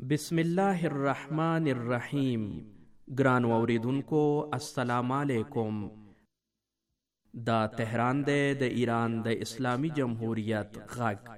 بسم الله الرحمن الرحیم. ګران اوریدونکو السلام علیکم. دا تهران دی د ایران د اسلامی جمهوریت غږ.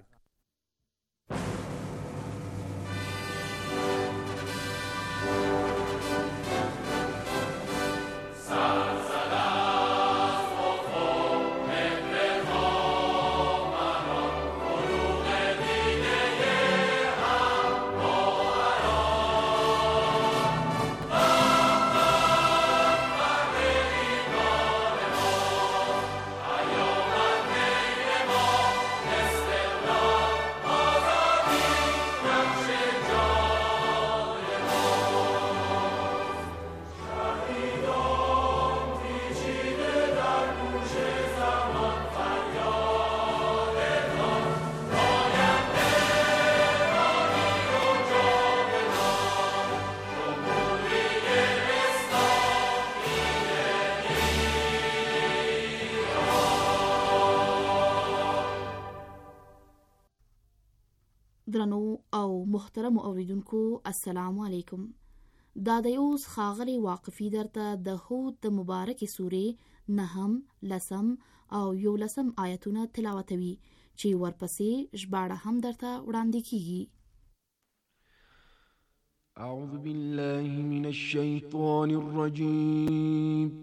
درنو او محترم اوریدونکو السلام علیکم. دا د اوس خاغلی واقفی درته د هود د مبارک سورې 9 10 او 11 آیتونه تلاوتوي چې ورپسې ژباړه هم درته وړاندې کیږي. اعوذ بالله من الشیطان الرجیم.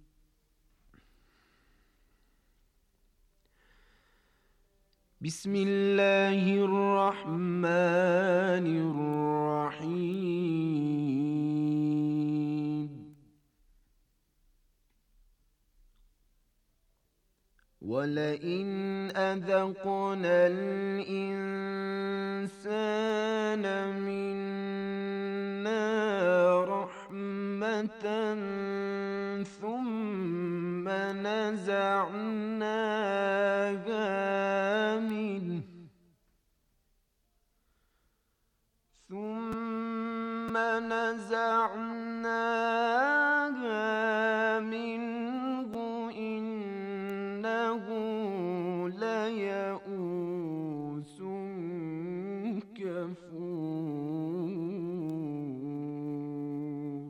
بسم الله الرحمن الرحيم. ولئن أذقنا الإنسان منا رحمة ثم نزعناها منه إنه ليئوس كفور.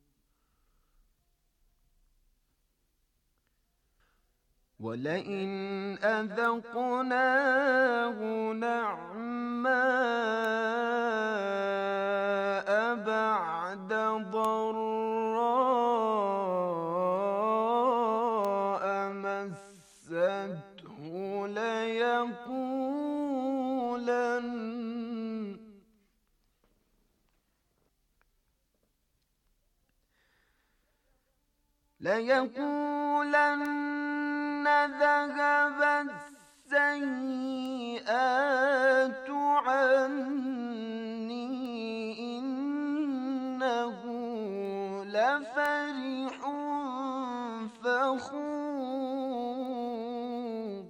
ولئن أذقناه نعماء بعد ضراء مسته ليقولن ذهب السيئات عني إنه لفرح فخور.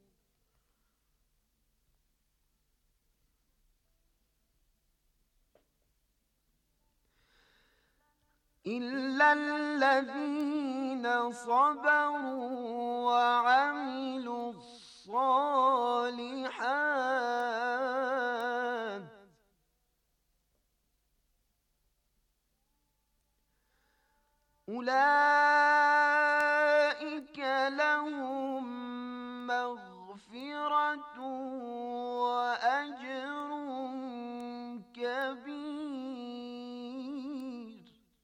إلا الذين صبروا وعملوا الصالحات أولئك لهم مغفرة وأجر كبير.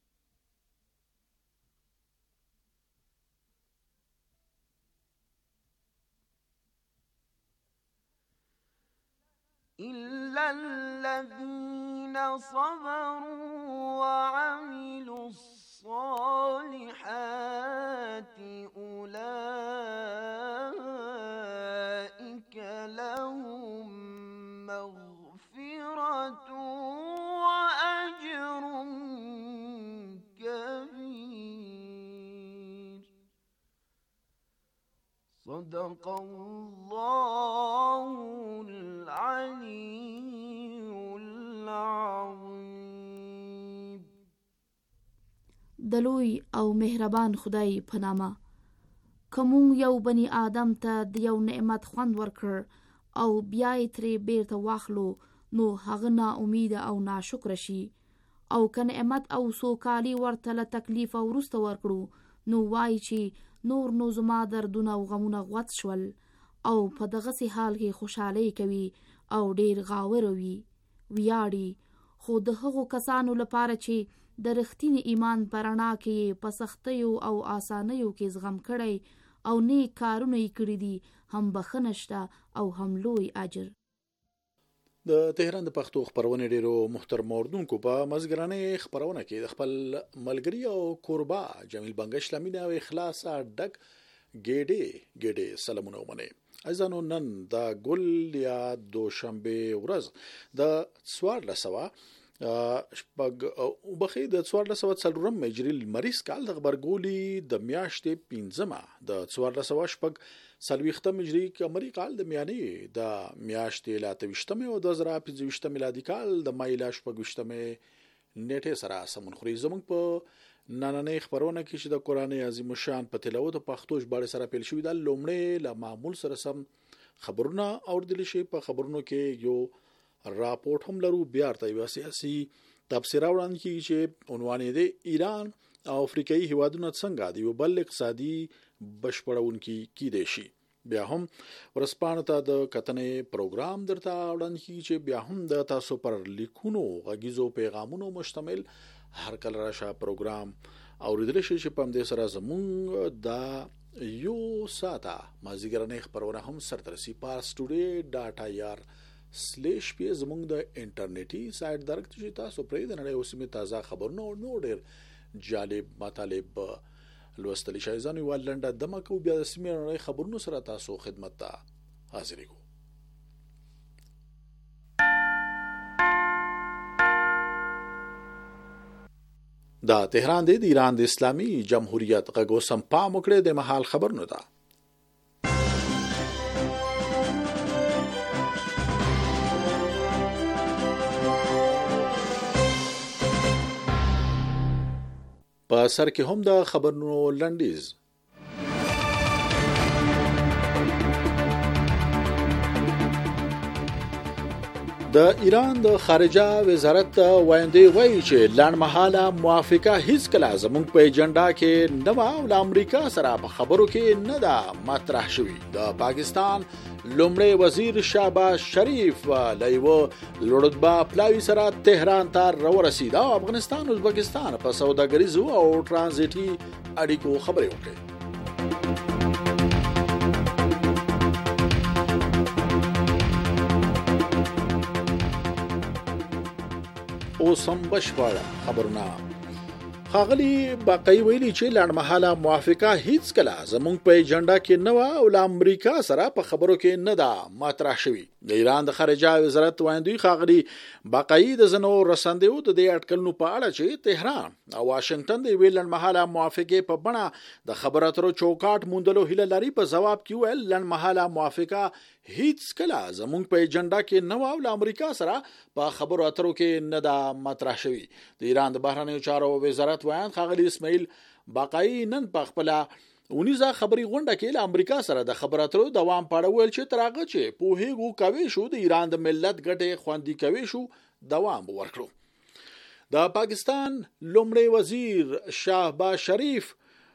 إلا الذين صبروا وعملوا الصالحات أولئك لهم مغفرة وأجر كبير. صدق الله العلي العظيم. دلوی او مهربان خدای په نامه. کوم یو بنی آدم ته د یو نعمت خوند ورکړ او بیا یې ترې بیرته واخلو، نو هغه نا امید او ناشکر شي او که نعمت او سوکالي ورته له تکلیف او وروسته ورکړو نو وایي چې نور نو زما دردونه او غمونه غوڅ شول او په دغسې حال کې خوشحالۍ کوي او ډیر غاوره وي ویاړي. خو د هغو کسانو لپاره چې د رښتینې ایمان په رڼا کې په سختیو او آسانیو کې زغم کړی او نیک کارونه یې کړي دي هم بخښنه شته او هم لوی اجر. د تهران د پښتو خبرونه ډیرو محترم اوردونکو په مزګرانه خبرونه کې د خپل ملګری او کوربا جمیل بنگش لمینه او اخلاص ډک ګډه سلامونه ومنه. ازانو نن د ګل یا دوشنبه ورځ د 1400 شپږ او بخې د 1400 مجري مریض کال د خبرګولي د میاشتې 15 د 1400 شپږ سلويخته مجري قمري کال د میانې د میاشتې لا 23 او 2025 میلادي کال د مایلا شپږ نیټه سره سمون خوري. زموږ په نننې خبرونه کې چې د قران عظیم شان په تلاوت پښتو ژباړه سره پیل شوې د لومړی له معمول سره سم خبرونه اوردل شي. په خبرونو کې یو راپورټ هم لرو بیا ته یو سیاسي تفسیر وړاندې کیږي چې عنوان یې د ایران او افریقایي هیوادونو څنګه د یو بل اقتصادي بشپړونکي کیدای شي. بیا هم ورسپانه ته د کتنې پروګرام درته وړاندې کیږي چې بیا هم د تاسو پر لیکونو غږیزو پیغامونو مشتمل هر کله راشه پروګرام اوریدل شي چې په دې سره زمونږ د یو ساته مازیګرنې خبرونه هم سرترسي پاس ټوډے.ir/ پی زمونږ د انټرنیټي سایت درک چې تاسو پرې د نړۍ اوسمه تازه خبرونه او نور ډېر جالب مطالب لوستل شي. ځانو ولنډه دمکو بیا د سیمه نړۍ خبرونو سره تاسو خدمت ته حاضر یو. دا تهران د ایران د اسلامي جمهوریت غږو سم پام وکړي د محل خبرونه ده. په سر کې هم د خبرونو لنډیز. د ایران د خارجه وزارت وایندې وایي چې لنډمهاله موافقه هیڅ کله زموږ په ایجنډا کې نه و او د امریکا سره په خبرو کې نه ده مطرح شوی. د پاکستان لومړی وزیر شهباز شریف لایو لوړدبا پلاوی سره تهران ته راورسید او افغانستان او ازبکستان په سوداګریزو او ترانزیټي اړیکو خبرې وکړې. او سم بشپړ خبرونه. خاغلی باقی ویلي چې لړمحاله موافقه هیڅ کله زموږ په ایجنډا کې نه و او له امریکا سره په خبرو کې نه ده مطرح شوی. د ایران د خارجه وزارت وایندوی خاغلی باقی د زنو رسندیو د دې اټکلونو په اړه چې تهران او واشنگټن د ویل لړمحاله موافقه په بڼه د خبرو اترو چوکاټ موندلو هیله لري. په جواب کې ویل لړمحاله موافقه هیڅ کله زموږ په ایجنډا کې نه و او له امریکا سره په خبرو اترو کې نه ده مطرح شوی. د ایران د بهرنیو چارو وزارت وایند خاغلی اسماعیل باقی نن په خپل اونیزه خبري غونډه کې له امریکا سره د خبرو اترو دوام پاړه ویل چې ترغه چې په هیغو کوي شو د ایران د ملت ګټه خوندي کوي شو دوام ورکړو. د پاکستان لومړی وزیر شهباز شریف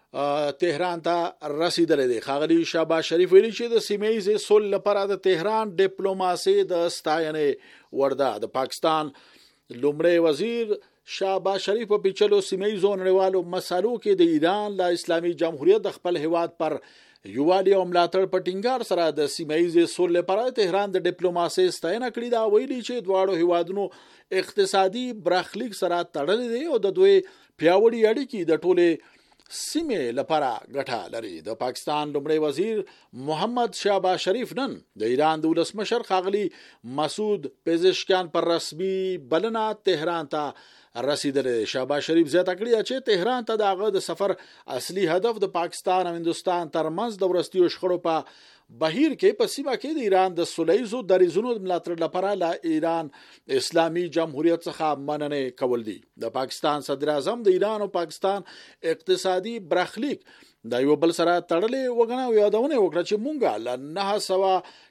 تهران ته رسیدلی دی. خاغلی شهباز شریف ویلي چې د سیمه ییز صلح لپاره د تهران ډیپلوماسي د ستاینې ورده. د پاکستان لومړی وزیر شهباز شریف په پیچلو سیمه ییزو نړیوالو مسالو کې د ایران له اسلامي جمهوریت د خپل هیواد پر یووالي او ملاتړ په ټینګار سره د سیمه ییز صلح لپاره تهران د ډیپلوماسي ستاینه کړې ده. ویلي چې دواړو هیوادونو اقتصادي برخلیک سره تړلې دي او د دوی پیاوړي اړیکې د ټوله سیمه لپاره ګټه لري. د پاکستان لومړی وزیر محمد شهباز شریف نن د ایران د ولسمشر خاغلی مسعود پزشکیان پر رسمي بلنه تهران ته رسیدلی. شهباز شریف زیاته کړې چې تهران ته دغه د سفر اصلي هدف د پاکستان او هندستان ترمنځ د ورستیو شخړو په بهیر کې په سیمه کې د ایران د سولهیزو دریزونو ملاتړ لپاره له ایران اسلامي جمهوریت څخه مننه کول دي. د پاکستان صدر اعظم د ایران او پاکستان اقتصادي برخلیک د یو بل سره تړلې وګڼه او یادونه وکړه چې مونږه له 900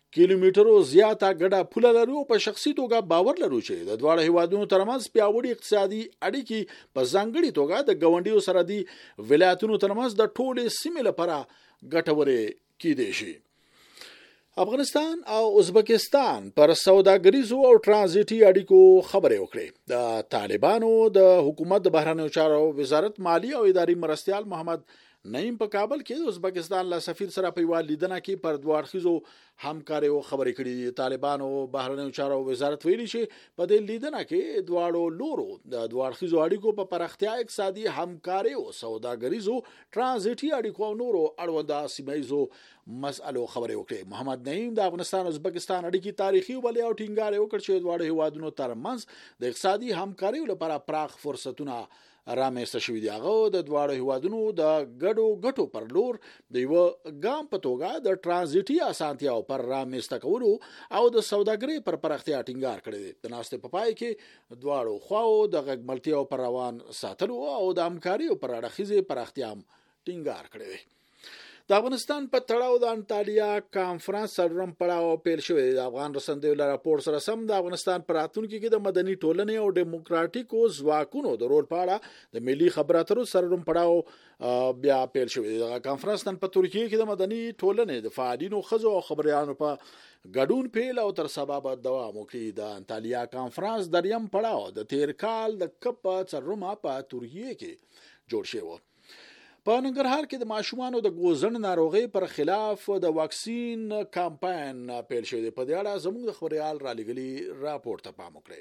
کیلومترو زیاته ګډه پوله لرو. په شخصي توګه باور لرو چې د دواړو هیوادونو ترمنځ پیاوړي اقتصادي اړیکې په ځانګړي توګه د ګاونډیو سره دي ولایتونو ترمنځ د ټولې سیمې لپاره ګټورې کیدای شي. افغانستان او ازبکستان پر سوداګریزو او ترانزیتي اړیکو خبرې وکړې. د طالبانو د حکومت د بهرنیو چارو وزارت مالی او اداري مرستیال محمد نعیم په کابل کې د ازبکستان له سفیر سره په یوه لیدنه کې پر دوه اړخیزو همکاریو خبرې کړې. طالبانو بهرنیو چارو وزارت ویلي چې په دې لیدنه کې دواړو لورو د دوه اړخیزو اړیکو په پراختیا، اقتصادي همکاریو، سوداګریزو، ترانزیتي اړیکو او نورو اړونده سیمه‌ییزو مسألو خبرې وکړې. محمد نعیم د افغانستان او ازبکستان اړیکې تاریخي ولې او ټینګار وکړ چې دواړو هیوادونو ترمنځ د اقتصادي همکاریو لپاره پراخ فرصتونه رامنځته شوي دي. هغه د دواړو هیوادونو د ګډو ګټو پر لور د یو ګام په توګه د ترانزیتي اسانتیاو پر رامنځته کولو او د سوداګرۍ پر پراختیا ټینګار کړی دی. د ناستې په پای کې دواړو خواو د غږملتیاو پر روان ساتلو او د همکاریو پر اړخیزې پراختیا ټینګار کړی دی. د افغانستان په تړاو د انټالیا کانفرنس څلورم پړاو پیل شوی دی. د افغان رسنیو له راپور سره سم د افغانستان په راتلونکي کې د مدني ټولنې او دیموکراتیکو ځواکونو د رول په اړه د ملي خبرو اترو څلورم پړاو بیا پیل شوی دی. د کانفرنس نن په ترکیه کې د مدني ټولنې د فعالینو ښځو او خبريالانو په ګډون پیل او تر سبا به دوام وکړي. د انټالیا کانفرنس دریم پړاو د تیر کال د کپ څلورم په ترکیه کې جوړ شوی. په ننګرهار کې د ماشومانو د ګوزن ناروغي پر خلاف د واکسین کمپاین پیل شوی دی. په دې اړه زموږ د خبريال را لګلي راپور ته پام وکړئ.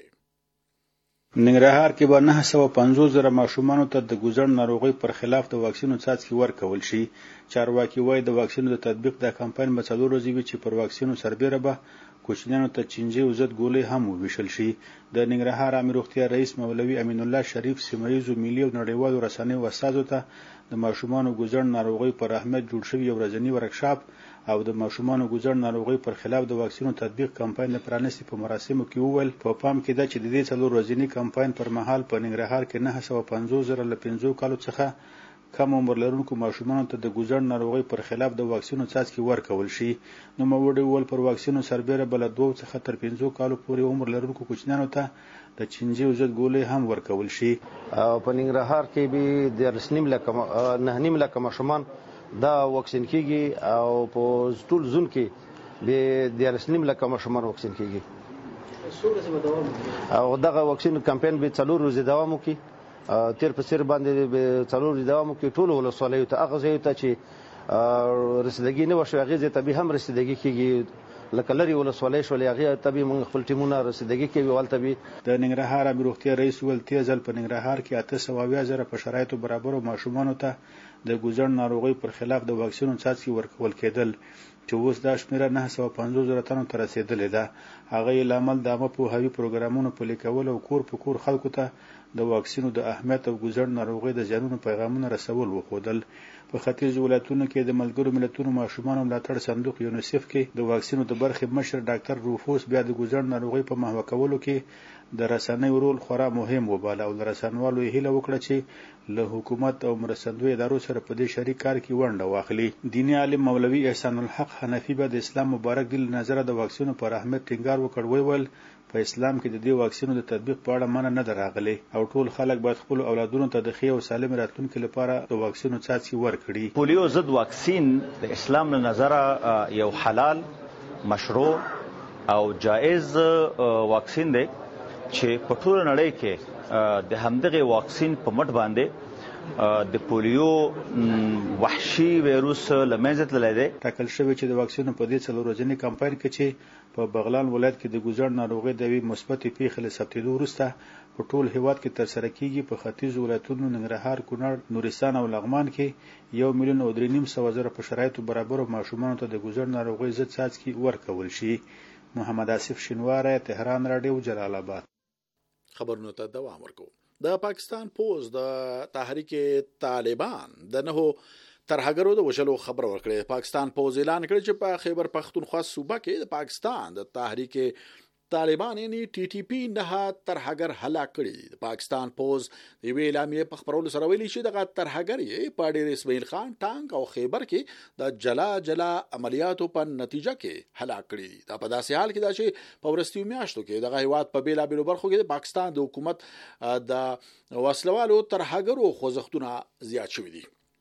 ننګرهار کې به 950,000 ماشومانو ته د ګوزن ناروغي پر خلاف د واکسینو څاڅکي ورکول شي. چارواکي وایي د واکسینو د تطبیق د کمپاین په 4 ورځې وي چې پر واکسینو سربېره به کوچنیانو ته چنجي او ضد ګولۍ هم وویشل شي. د ننګرهار عامه روغتیا رئیس مولوي امین الله شریف سیمه‌ییزو ملي او نړیوالو رسنیو استازو ته د ماشومانو ګوزن ناروغي پر اهمیت جوړ شوی یو ورځنی ورکشاپ او د ماشومانو ګوزن ناروغي پر خلاف د واکسینو تطبیق کمپاین پرانیستي په مراسمو کې وویل. په پام کې ده چې د دې 4 ورځنی کمپاین پر مهال په ننګرهار کې 950,000 له 5 کالو څخه کم عمر لرونکو ماشومانو ته د ګوزن ناروغي پر خلاف د واکسینو څاڅکي ورکول شي. نو موړي ول پر واکسینو سربېره بل 2 څخه تر 5 کالو پورې عمر لرونکو کوچنیانو ته د چنجي او ضد ګولۍ هم ورکول شي. په ننګرهار کې به د رسنیم لکه ماشومان دا واکسین کیږي او په ټول زون کې به د رسنیم لکه ماشومان واکسین کیږي او دغه واکسین کمپاین به 4 ورځې دوام وکړي. تیر په سر باندې به 4 ورځې دوام وکړي. ټول ولسوالیو ته هغه ځای ته چې رسیدګي نه وشي هغه ځای ته به هم رسیدګي کیږي. لکه لري ولسوالۍ شولې هغه ته به موږ خپل ټیمونه رسیدګي کوي. ولته به د ننګرهار عامه روغتیا رئیس ول تیزل په ننګرهار کې 800,000 په شرایطو برابر ماشومانو ته د ګوزن ناروغي پر خلاف د واکسینو څاڅکي ورکول کېدل چې اوس دا شمیره 950,000 تنو ته رسیدلې ده. هغه لامل د عامه پوهاوي پروګرامونو په لیکولو او کور په کور خلکو ته د واکسینو د اهمیت او ګوزن ناروغي د زیانونو پیغامونه رسول وښودل. په ختیځ ولایتونو کې د ملګرو ملتونو ماشومان ملاتړ صندوق یونیسف کې د واکسینو د برخې مشر ډاکټر روفوس بیا د ګوزن ناروغي په محو کولو کې د رسنیو رول خورا مهم وباله او د رسنوالو هیله وکړه چې له حکومت او مرستندوی ادارو سره په دې شریک کار کې ونډه واخلي. دیني عالم مولوي احسان الحق حنفي به د اسلام مبارک دین نظر د واکسینو پر اهمیت ټینګار وکړ. ویل په اسلام کې د دې واکسینو د تطبیق په اړه مننه نه دراغلي او ټول خلک باید خپل اولادونو ته د ښې او سالم راتلونکي لپاره د واکسینو څاڅکي ورکړي. پولیو ضد واکسین د اسلام له نظره یو حلال، مشروع او جائز واکسین دی چې په ټول نړۍ کې د همدغه واکسین په مټ باندې د پولیو وحشي وایروس لمنځه تللی دی. ټاکل شوی چې د واکسینو په دې 4 ورځني کمپاین کې چې په بغلان ولایت کې د ګوزن ناروغي د وی مثبت پیښې له ثبتېدو وروسته په ټول هیواد کې ترسره کیږي. په ختیځ ولایتونو ننګرهار، کونړ، نورستان او لغمان کې 1,300,000 په شرایطو برابر ماشومانو ته د ګوزن ناروغي ضد څاڅکي ورکول شي. محمد آصف شینواری، تهران رادیو، جلال آباد. خبرونو ته دوام ورکوم. د پاکستان پوز د تحریک طالبان د نهو ترهګرو د وشلو خبر ورکړي. پاکستان پوز اعلان کړی چې په خیبر پختونخوا صوبه کې د پاکستان د تحریک طالبان یعنی ټي ټي پی نه ترهګر هلاک کړي. پاکستان پوز د وی اعلامیه په خبرولو سره ویلي چې دغه ترهګر یې په ډېر اسماعیل خان ټانک او خیبر کې د جلا عملیاتو په نتیجه کې هلاک کړي. دا په داسې حال کې دا چې په ورستیو میاشتو کې دغه هیواد په بیلابیلو برخو کې د پاکستان د حکومت د وسلوالو ترهګرو خوځښتونه زیات شوي دي.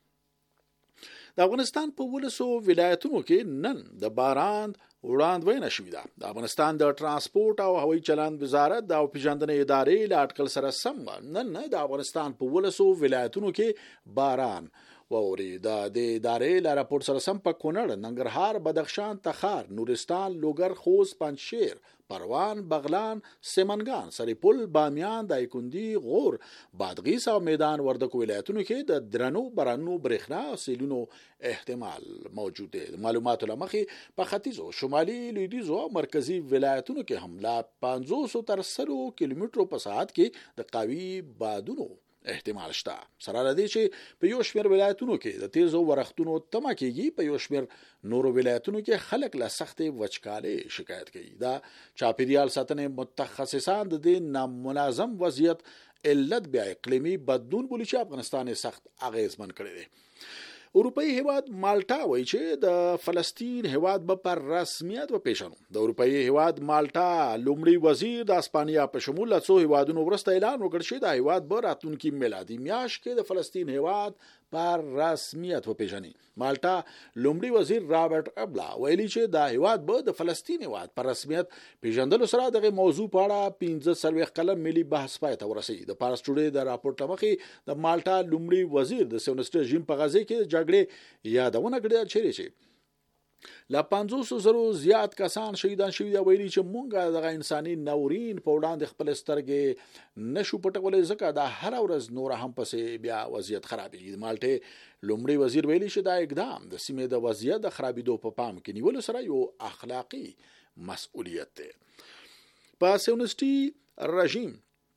د افغانستان په 12 ولایتونو کې نن د باران وړاندوینه شوې ده. د افغانستان د ترانسپورت او هوایي چلند وزارت د پیژندنې ادارې له اټکل سره سم نن د افغانستان په 12 ولایتونو کې باران ووري. د ادارې له راپور سره سم په کونړ، ننګرهار، بدخشان، تخار، نورستان، لوګر، خوست، پنجشیر، پروان، بغلان، سمنګان، سرپل، بامیان، دایکندي، غور، بادغیس او میدان وردګ ولایتونو کې د درنو بارانونو برېښنا او سیلونو احتمال موجود دی. معلوماتو لمخې په ختیځو، شمالي، لویدیځو او مرکزي ولایتونو کې هم لا 500 تر 100 کیلومترو په ساعت کې د قوي بادونو احتمال شته. سره لدې چې په یو شمېر ولایتونو کې د تیزو ورښتونو تمه کېږي، په یو شمېر نورو ولایتونو کې خلک له سختې وچکالۍ شکایت کوي. دا چاپیریال ساتنې متخصصان د دې نامنظم وضعیت علت بیا اقلیمي بدلون بولي چې افغانستان سخت اغیزمن کړی دی. اروپאי هیواد مالټا وایي چې د فلسطین هیواد به پر رسمیت وپیژنو. د اروپאי هیواد مالټا لومړی وزیر د اسپانیا په شمول له څو هیوادونو وروسته اعلان وکړ چې د هیواد به راتلونکي میلادي میاشت کې د فلسطین هیواد پر رسمیت وپیژني. مالټا لومړی وزیر رابرټ ابلا ویلي چې د هیواد به د فلسطین هیواد پر رسمیت پیژندلو سره دغه موضوع په اړه 15 کلن ملي بحث پای ته ورسېږي. د پارس ټوډے د راپورټ مخې د مالټا لومړی وزیر د سیونست رژیم په غزه کې جګړې یادونه کړې چې لا 500,000 زیات کسان شهیدان شوي دي. ویلي چې مونږه دغه انساني ناورین په وړاندې خپل سترګې نشو پټولی ځکه دا هر ورځ نور هم پسې بیا وضعیت خرابېږي. مالټې لومړی وزیر ویلي چې دا اقدام د سیمې د وضعیت د خرابېدو په پام کې نیولو سره یو اخلاقی مسؤلیت دی. په سیونستي رژیم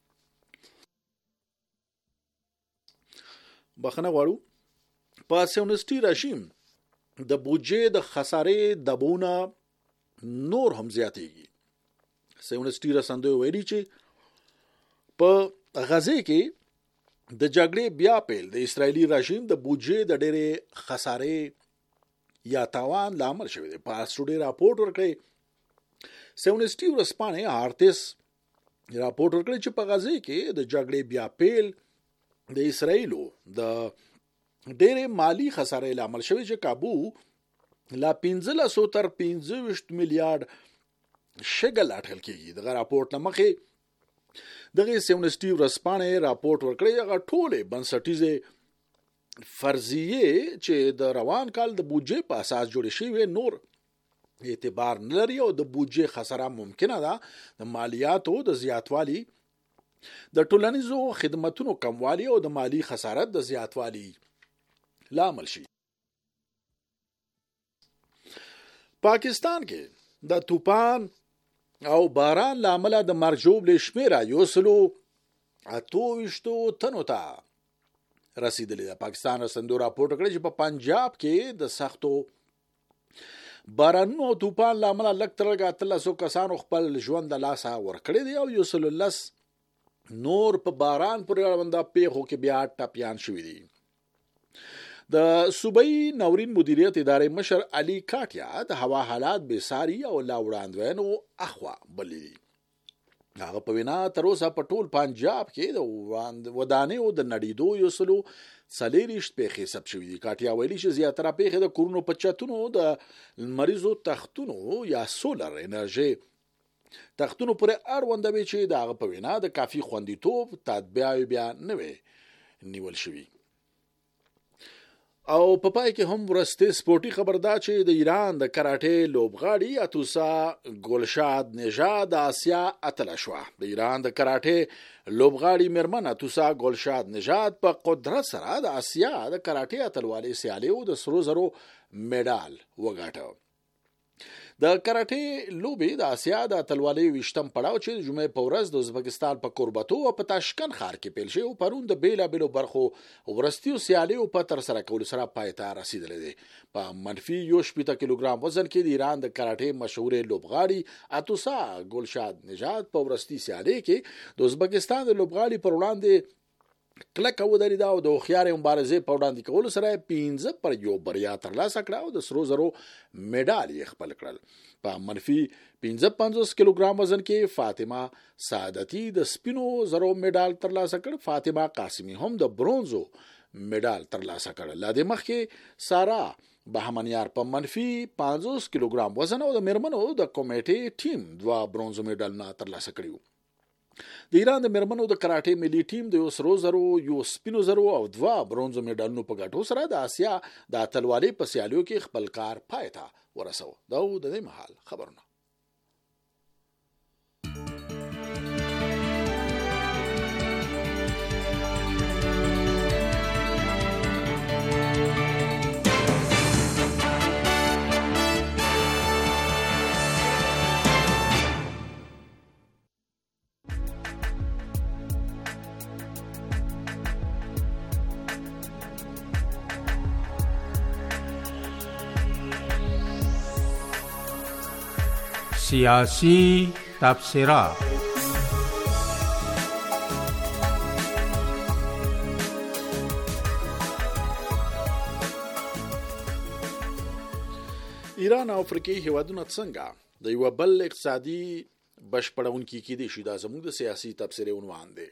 بخنه غواړو په سیونستي رژیم د بودجې د خسارې دبونه نور هم زیاتېږي. سیونستي رسندوی ویلي چې په غزه کې د جګړې بیا پیل د اسرایلی رژیم د بودجې د ډېرې خسارې یا تاوان لامل شوی دی. په اسټوډي راپورټ ورکړی سیونستي ورسپانې آرتس راپورټ ورکړی چې په غزه کې د جګړې بیا پیل د اسرایلو د ډېرې مالی خسارې لامل شوی چې کابو لا 1500 تر 25 میلیارډ شګل اټکل کېږي. دغه راپورټ نه مخې دغه سیونستي ورسپانې راپورټ ورکړی هغه ټولې بنسټیزې فرضیې چې د روان کال د بودجې په اساس جوړې شوي نور اعتبار نه لري او د بودجې خساره ممکنه ده د مالیاتو د زیاتوالي، د ټولنیزو خدماتونو کموالي او د مالی خسارت د زیاتوالي لامل شي. پاکستان کې د طوفان او باران لامل د مرګ ژوبلې شمیره 128 تنو ته رسیدلې ده. پاکستان رسندو راپورټ کړی چې په پنجاب کې د سختو بارانونو او طوفان لامل لږ تر لږه 300 کسانو خپل ژوند د لاسه ورکړی دی او 110 نور په باران پورې اړونده پیښو کې بیا ټپیان شوي دي. د صوبایي ناورین مدیریت ادارې مشر علي کاټیا د هوا حالات بېساري او لا وړاندوینو اخوا بللي دي. هغه په وینا تر اوسه په ټول پنجاب کې د ودانیو د نړېدو 140 پیښې ثبت شوي دي. کاټیا ویلي چې زیاتره پیښې د کورونو په چتونو د مریضو تختونو یا سولر انرژي تختونو پورې اړونده وي چې د هغه په وینا د کافي خوندیتوب تدبیر بیا نه وي نیول شوي. او په پای کې هم ورسته سپورټي خبردار چې د ایران د کراټه لوبغاړي اتوسا ګلشاد نژاد د آسیا اتله شوه. د ایران د کراټه لوبغاړي میرمن اتوسا ګلشاد نژاد په قدرت سره د آسیا د کراټه اتلوالي سیالیو د سرو زرو میډال وګاټه. د کراټې لوبې د آسیا د اتلولۍ 20م پړاو چې د جمعې په ورځ د ازبکستان په کوربتو او په تاشکند ښار کې پیل شوی پرون د بیلابېلو برخو ورستیو سیالیو په ترسره کولو سره پای ته رسیدلی دی. په منفي 80 کیلوګرام وزن کې د ایران د کراټې مشهورې لوبغاړي اتوسا ګلشاد نژاد په ورستي سیالي کې د ازبکستان د لوبغاړي پر وړاندې کلک ودرېده او د هوښیارې مبارزې په وړاندې کولو سره 5-1 بریا ترلاسه کړه او د سرو زرو میډال یې خپل کړل. په منفي 55 کیلوګرام وزن کې فاطمه سعادتي د سپینو زرو میډال ترلاسه کړ. فاطمه قاسمی هم د برونزو میډال ترلاسه کړ. لا دې مخکې سارا بهمنیار په منفي 50 کیلوګرام وزن او د میرمنو د کمیټې ټیم 2 برونزو میډالونه ترلاسه کړي. د ایران د میرمنو د کراټې ملي ټیم د 1 سرو زرو 1 سپینو زرو او 2 برونزو میډالونو په ګټو سره د آسیا د اتلولۍ په سیالیو کې خپل کار پای ته ورسو. دا د دې مهال خبرونه. سیاسی تبصرات. ایران او افریقي هیوادونه څنګه د یو بل اقتصادي بشپړونکي کې دي شي دا زموږ د سیاسي تبصرې عنوان دی.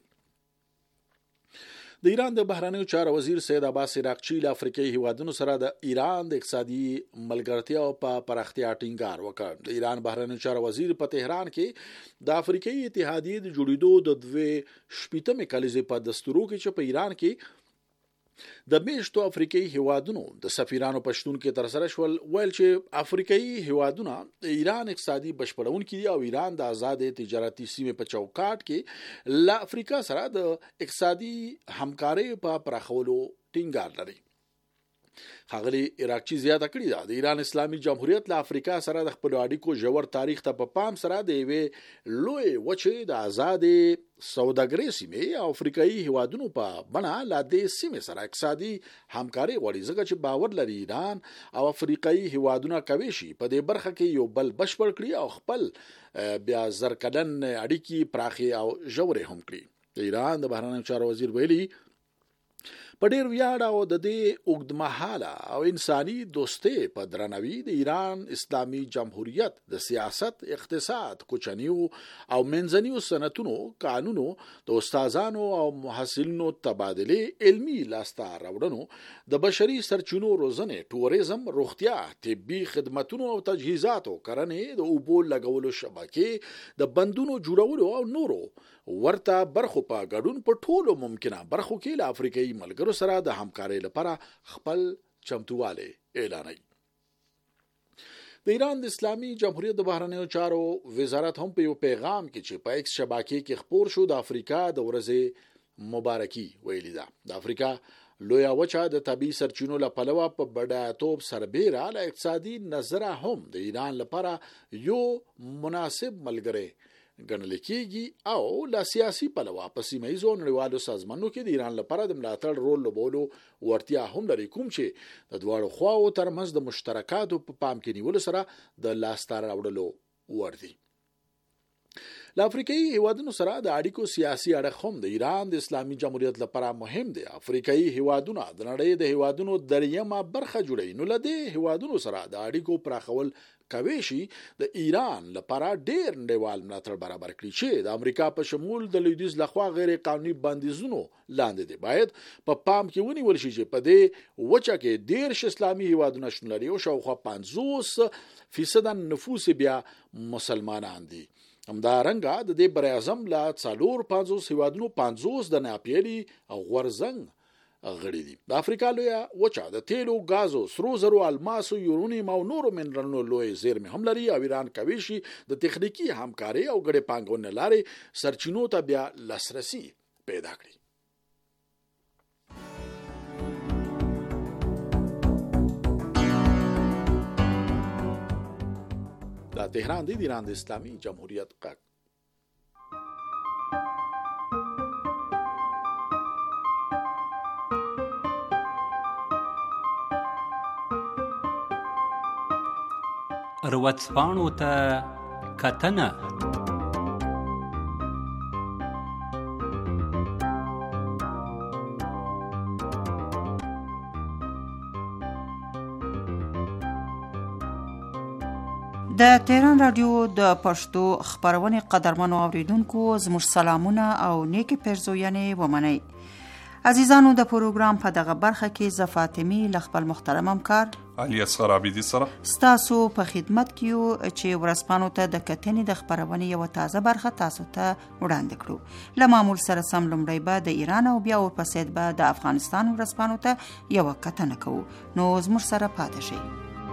د ایران د بهرنیو چارو وزیر سید عباس عراقچی له افریقایي هیوادونو سره د ایران د اقتصادي ملګرتیا او په پراختیا ټینګار وکړ. د ایران بهرنیو چارو وزیر په تهران کې د افریقایي اتحادیې د جوړېدو د 2 کلیزې په دستورو کې چې په ایران کې د میشتو افریقایي هیوادونو د سفیرانو په شتون کې ترسره شول ویل چې افریقایي هیوادونه د ایران اقتصادي بشپړونکي دي او ایران د آزاد تجارتي سیمې په چوکاټ کې له افریقا سره د اقتصادي همکارۍ په پراخولو ټینګار لري. ښاغلي عراقچی زیاته کړې ده د ایران اسلامي جمهوریت له افریقا سره د خپل اړیکو ژور تاریخ ته په پام سره د یوې لوی وچې د آزاد سوداګرۍ سیمې او افریقایي هیوادونو په بڼه له دې سیمې سره اقتصادي همکاري غواړي ځکه چې باور لري ایران او افریقایي هیوادونه کوي شي په دې برخه کې یو بل بشپړ کړي او خپل بیا زرکلن اړیکې پراخي او ژورې هم کړي. د ایران د بهرنیو چارو وزیر ویلي په ډیر ویاړ او د دې اوږدمهاله او انساني دوستۍ په درناوي د ایران اسلامي جمهوریت د سیاست، اقتصاد، کوچنیو او منځنیو صنعتونو، قانونو، د استادانو او محصلینو تبادلې، علمي لاسته راوړنو، د بشري سرچینو روزنې، ټوریزم، روغتیا، طبي خدماتونو او تجهیزاتو، کرنې، د اوبو لګولو شبکې، د بندونو جوړولو او نورو ورته برخو په ګډون په ټولو ممکنه برخو کې له افریقایي ملګرو سره د همکارۍ لپاره خپل چمتووالی اعلانوي. د ایران د اسلامي جمهوریت د بهرنیو چارو وزارت هم په یو پیغام کې چې په ایکس شبکې کې خپور شو د افریقا د ورځې مبارکي ویلي ده. د افریقا لویه وچه د طبیعي سرچینو له پلوه په بډایتوب سربیره له اقتصادي نظره هم د ایران لپاره یو مناسب ملګری ګڼل کېږي او له سیاسي پلوه په سیمه ییزو نړیوالو سازمانونو کې د ایران لپاره د ملاتړ رول لوبولو وړتیا هم لري، کوم چې د دواړو خواو ترمنځ د مشترکاتو په پام کې نیولو سره د لاسته راوړلو وړ دي. له افریقایي هیوادونو سره د اړیکو سیاسي اړخ هم د ایران د اسلامي جمهوریت لپاره مهم دی. افریقایي هیوادونه د نړۍ د هیوادونو دریمه برخه جوړوي، نو له دې هیوادونو سره د اړیکو پراخول کوي شي د ایران لپاره ډېر نړیوال ملاتړ برابر کړي چې د امریکا په شمول د لویدیځ لخوا غیر قانوني بندیزونو لاندې دي. باید په پام کې ونیول شي چې په دې وچه کې 10 اسلامي هیوادونه شتون لري او شاوخوا 50% نفوس بیا مسلمانان دي. همدارنګه د دې براعظم لا 450 هیوادونو 50 د ناپیلي او غورزنګ غړي دي. د افریقا لویه وچه د تیلو، غازو، سرو زرو، الماسو، یورونیم او نورو منرالونو لوی زیرمې هم لري او ایران کوي شي د تخنیکی همکاري او ګډې پانګونې لارې سرچینو ته بیا لاسرسي پیدا کړي. دا تهران دی ایران د اسلامي جمهوریت غږ. روڅپاڼو ته کتنه. د تهران رادیو د پښتو خبرونې قدرمنو اوریدونکو زموږ سلامونه او نیکی پیرزوینې ومنئ. عزیزانو د پروګرام په دغه برخه کې زه فاطمی له خپل محترم همکار علي اصغر عابدي سره ستاسو په خدمت کې یو چې ورځپاڼو ته د کتنې د خبرونې یوه تازه برخه تاسو ته وړاندې کړو. له معمول سره سم لومړی به د ایران او بیا ورپسې به د افغانستان ورځپاڼو ته یوه کتنه کوو. نو زموږ سره پاتې شئ.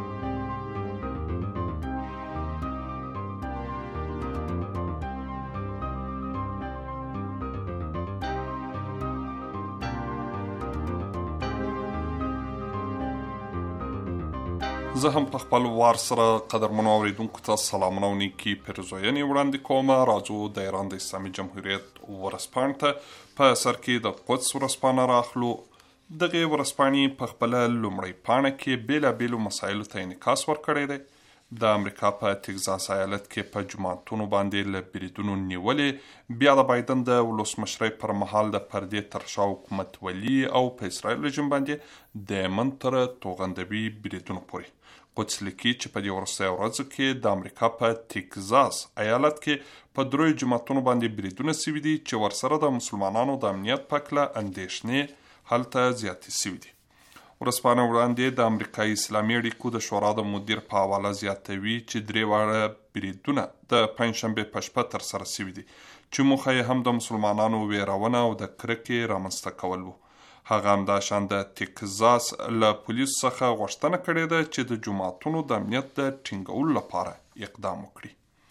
زه هم په خپل وار سره قدرمنو اوریدونکو ته سلامونه او نیکي پیرزوینې وړاندې کوم. راځو د ایران د اسلامي جمهوریت ورځپاڼې ته په سر کې د قدس ورځپاڼه راخلو. دغه ورځپاڼې په خپله لومړۍ پاڼه کې بیلابیلو مسایلو ته انعکاس ورکړی دی. د امریکا په تگزاس ایالت کې په جوماتونو باندې له بریدونو نیولې، بیا د بایدن د ولسمشرۍ پر مهال د پردې تر شا حکومتولي او په اسرائیل رژیم باندې د یمن تر توغندوي بریدونو پورې. قدس لیکي چې په دې وروستیو ورځو کې د امریکا په تگزاس ایالت کې په 3 جوماتونو باندې بریدونه سوي دي چې ورسره د مسلمانانو د امنیت په هکله اندېښنې هلته زیاتې سوي دي. ورځپاڼه وړاندې د امریکایي اسلامي اړیکو د شورا د مدیر په حواله زیاتوي چې 3 واړه بریدونه د پنجشنبې په شپه ترسره سوي دي چې موخه یې هم د مسلمانانو ویرونه او د کرکې رامنځته کول وو. هغه همداشان د تگزاس له پولیسو څخه غوښتنه کړې ده چې د جوماتونو د امنیت د ټینګولو لپاره اقدام وکړي.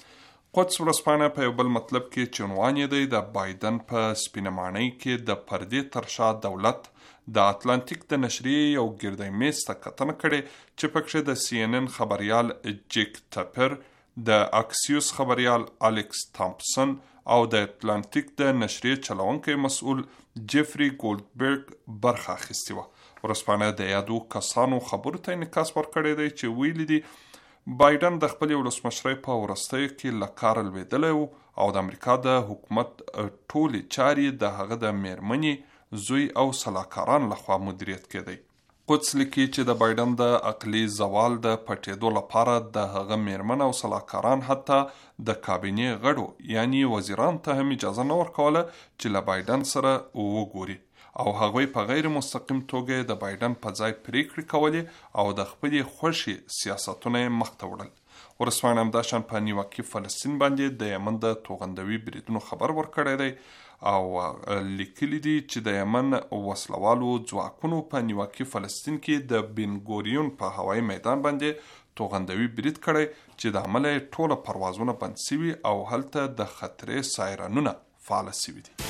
قدس ورځپاڼه په یو بل مطلب کې چې عنوان یې دی د بایدن په سپینه ماڼۍ کې د پردې تر شا دولت، د اتلانتیک د نشریې یو ګردی میز ته کتنه کړې چې پکښې د CNN خبریال جیک تپر، د اکسیوس خبریال الکس تامپسن او د اتلانتیک د نشریې چلونکی مسؤل جیفری گولدبرګ برخه اخیستې وه. ورځپاڼه د یادو کسانو خبرو ته انعکاس ورکړی دی چې ویلي دي بایدن د خپلې ولسمشرۍ په وروستیو کې له کاره لوېدلی و او د امریکا د حکومت ټولې چارې د هغه د میرمنې، زوی او سلاکاران لخوا مدیریت کېدی. قدس لیکي چې د بایدن د عقلي زوال د پټېدو لپاره د هغه میرمن او سلاکاران حتی د کابینې غړو یعنی وزیران ته هم اجازه نه ورکوله چې له بایدن سره وګوري او هغوی په غیر مستقیم توګه د بایدن په ځای پریکړې کولې او د خپلې خوښې سیاستونه یې مخته وړل. ورځپاڼه همداشان په نیواکي فلسطین باندې د یمن د توغندوي بریدونو خبر ورکړی دی او لیکلی دي چې د یمن وسلوالو ځواکونو په نیواکي فلسطین کې د بنګوریون په هوایي میدان باندې توغندوي برید کړی چې د عمله ټوله پروازونه بند سوي او هلته د خطرې سایرنونه فعال سوي دي.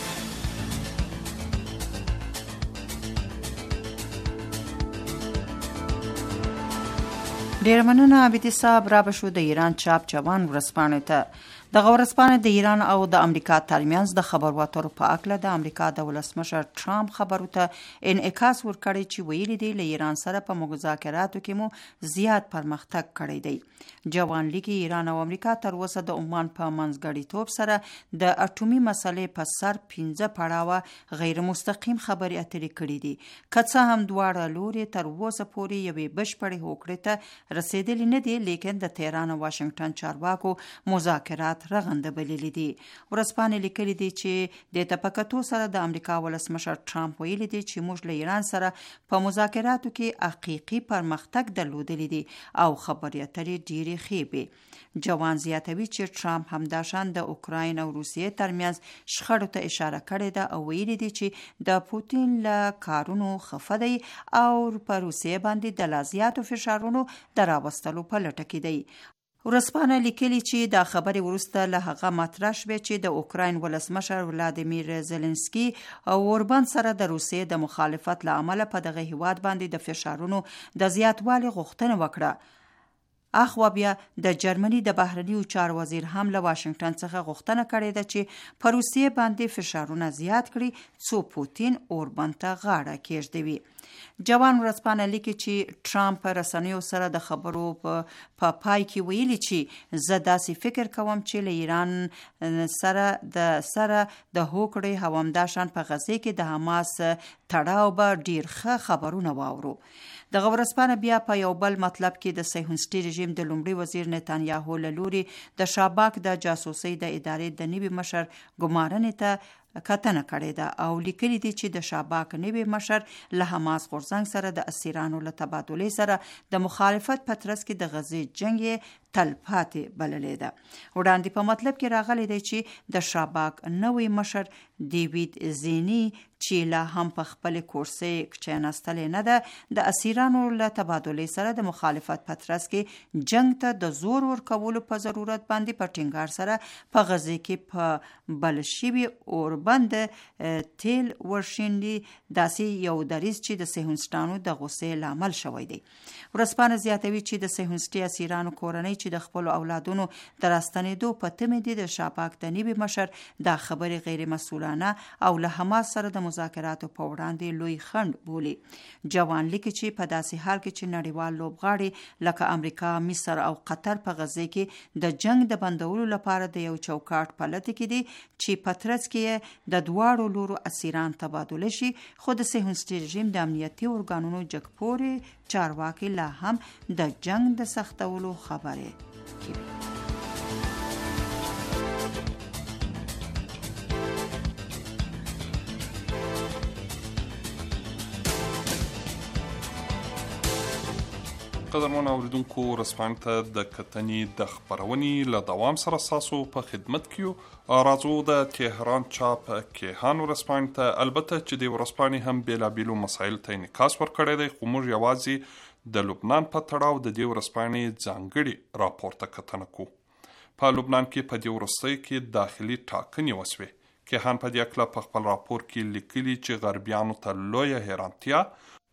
ډیر مننه عابدي صاحب. را بشو د ایران چاپ جوان ورځپاڼې ته. دغه ورځپاڼه د ایران او د امریکا ترمنځ د خبرو اترو په اړه د امریکا د ولسمشر ټرامپ خبرو ته انعکاس ورکړی چې ویلي دی له ایران سره په مذاکراتو کې مو زیات پرمختګ کړی دی. جوان لیکي ایران او امریکا تر اوسه د عمان په منځګړیتوب سره د اټومي مسلې په سر 15 پړاوه غیر مستقیم خبرې اترې کړې دي. که څه هم دواړه لوري تر اوسه پورې یوې بشپړې هوکړې ته رسیدلي نه دي، لیکن د تهران او واشنگټن چارواکو مذاکرات رغنده بللی دي. ورځپاڼې لیکلي دي چې د تفکتو سره د امریکا ولسمشر ټرامپ ویلي دي چې موږ له ایران سره په مذاکراتو کې حقیقي پرمختګ درلودلی دي او خبرې اترې ډېرې ښې وې. جوان زیاتوي چې ټرامپ همداشان د اوکراین او روسیې ترمنځ شخړو ته اشاره کړې ده او ویلي دي چې د پوتین له کارونو خفه دی او په روسیې باندې د لا زیاتو فشارونو د راوستلو په لټه کې دی. ورځپاڼه لیکلي چې دا خبرې وروسته له هغه مطرح شوې چې د اوکراین ولسمشر ولادیمیر زلنسکي او اوربان سره د روسیې د مخالفت له امله په دغه هیواد باندې د فشارونو د زیاتوالي غوښتنه وکړه. اخوا بیا د جرمني د بهرنیو چارو وزیر هم له واشنگټن څخه غوښتنه کړې ده چې په روسیې باندې فشارونه زیات کړي څو پوتین اوربند ته غاړه کېږدوي. جوان ورځپاڼه لیکي چې ټرمپ په رسنیو سره د خبرو په پای کې ویلي چې زه داسې فکر کوم چې له ایران سره د هوکړې او همداشان په غزه کې د حماس تړاو به ډیر ښه خبرونه واورو. دغه ورځپاڼه بیا په یو بل مطلب کې د صهیونیستي رژیم د لومړي وزیر نتانیاهو له لوري د شاباک د جاسوسۍ د ادارې د نوي مشر ګمارنې ته کتنه کړې ده او لیکلي دي چې د شاباک نوي مشر له حماس غورځنګ سره د اسیرانو له تبادلې سره د مخالفت په ترڅ کې د غزې جنگ تلپاتې بللې ده. وړاندې په مطلب کې راغلی دی چې د شاباک نوی مشر دیوید زینی چې لا هم په خپل کورسۍ کښېنستلې نه ده د اسیرانو له تبادلې سره د مخالفت په ترڅ کې جنگ ته د زور ورکولو په ضرورت باندې په ټینګار سره په غزې کې په بل شوي اوربند تیل ورشیندي. داسې یو دریځ چې د صهیونیستانو د غوسې لامل شوی دی. ورځپاڼه زیاتوي چې د صهیونیستي اسیرانو کورنۍ چې د خپل اولادونو د راستنېدو په تمه دي د شاباک د نوي مشر دا خبرې غیر مسؤلانه او له حماس سره د مذاکراتو په وړاندې لوی خنډ بولي. جوان لیکي چې په داسې حال کې چې نړیوال لوبغاړي لکه امریکا، مصر او قطر په غزې کې د جنگ د بندولو لپاره د یو چوکاټ په لټه کې دي چې په ترڅ کې د دواړو لورو اسیران تبادله شي، خو د صهیونیستي رژیم د امنیتي ارګانونو جګپورې چارواکي لا هم د جنگ د سختولو خبرې کوي. قدرمن اوریدونکو ورځپاڼې ته د کتنې د خپرونې له دوام سره ستاسو په خدمت کې یو. راځو د تهران چاپ کیهان ورځپاڼې ته، البته چې د ورځپاڼې هم بیلابیلو مسایلو ته انعکاس ورکړی دی، خو موږ یوازې د لبنان په تړاو د دې ورځپاڼې ځانګړي راپور ته کتنه کوو. په لبنان کې په دې وروستیو کې داخلي ټاکنې وسوې. کیهان په دې هکله په خپل راپور کې لیکلي چې غربیانو ته لویه حیرانتیا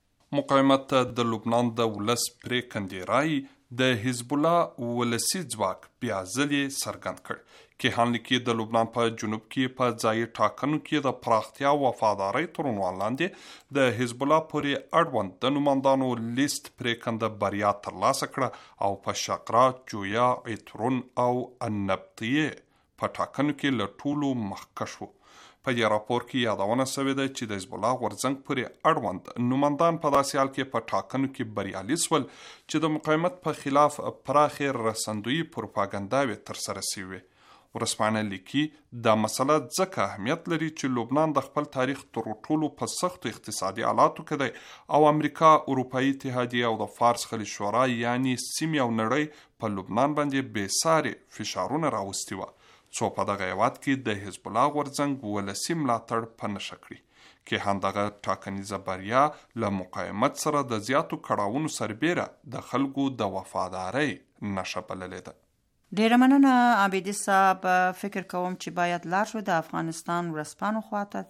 مقاومت د لبنان د ولس پرېکندې رایې د حزب الله ولسي ځواک بیا ځلې څرګند کړ. کیهان لیکي د لبنان په جنوب کې په ځایي ټاکنو کې د پراختیا او وفادارۍ تر عنوان لاندې د حزب الله پورې اړوند د نوماندانو لیست پرېکنده بریا ترلاسه کړه او په شقرا، جویا، عطرون او النبطیې په ټاکنو کې له ټولو مخکښ وو. په دې راپور کې یادونه شوې ده چې د حزب الله غورځنګ پورې اړوند نوماندان په داسې حال کې په ټاکنو کې بریالي شول چې د مقاومت په خلاف پراخې رسندویي پروپاګاندا ترسره شوې. ورځپاڼه لیکي دا مسله ځکه اهمیت لري چې لبنان د خپل تاریخ تر ټولو په سختو اقتصادي حالاتو کې دی او امریکا، اروپایي اتحادیه او د فارس خلیج شورا یعنی سیمې او نړۍ په لبنان باندې بېسارې فشارونه راوستي وه، څو په دغه هیواد کې د حزب الله غورځنګ ولسي ملاتړ په نښه کړي. کیهان دغه ټاکنیزه بریا له مقاومت سره د زیاتو کړاوونو سربیره د خلکو د وفادارۍ نښه بللې ده. ډیره مننه عابدي صاحب. فکر کوم چې باید لاړ شو د افغانستان ورځپاڼو خواته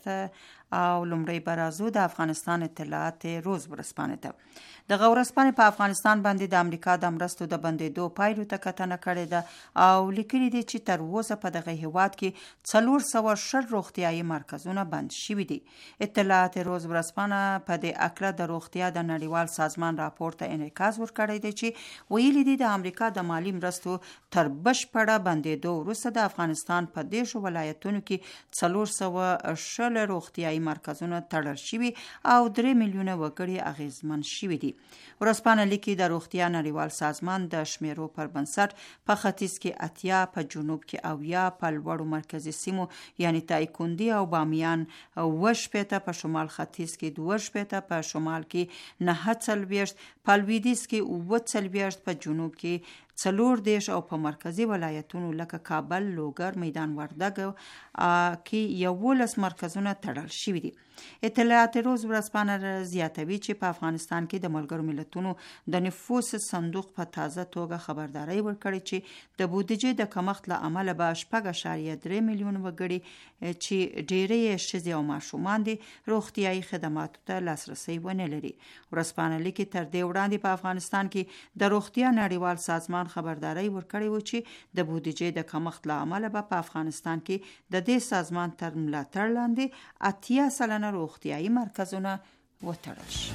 او لومړی به راځو د افغانستان اطلاعات روز ورځپاڼې ته. دغه ورځپاڼې په افغانستان باندې د امریکا د مرستو د بندېدو پایلو ته کتنه کړې ده او لیکلي دي چې تر اوسه په دغه هیواد کې 460 روغتیايي مرکزونه بند شوي دي. اطلاعات روز ورځپاڼه په دې اکله د روغتیا د نړیوال سازمان راپور ته انعکاس ورکړی دی چې ویلي دي د امریکا د مالی مرستو تر بشپړه بندېدو وروسته د افغانستان په 10 ولایتونو کې 420 روغتیايي مرکزونه تړل شوي او 3 میلیونه وګړي اغیزمن شوي دي. ورځپاڼه لیکي د روغتیا نړیوال سازمان د شمیرو پر بنسټ په ختیځ کې 80، په جنوب کې 90، په لوړو مرکزي سیمو یعنی تایکوندي او بامیان 28، په شمال ختیځ کې 28، په شمال کې 49، په لویدیځ کې 48، په جنوب کې 40 او په مرکزی ولایتونو لکه کابل، لوګر، میدان وردګ کې 11 مرکزونه تړل شوي دي. اطلاعات روز ورځپاڼه زیاتوي چې په افغانستان کې د ملګرو ملتونو د نفوس صندوق په تازه توګه خبرداري ورکړي چې د بودیجې د کمښت له امله به 6.3 میلیون وګړي چې ډېری ښځې او ماشومان دي روغتیايي خدماتو ته لاسرسي ونه لري. ورځپاڼه لیکي تر دې وړاندې په افغانستان کې د روغتیا نړیوال سازمان خبرداري ورکړې و چې د بودیجې د کمښت له امله به په افغانستان کې د دې سازمان تر ملاتړ لاندې 80 سلنه روغتیايي مرکزونه وتړل شي.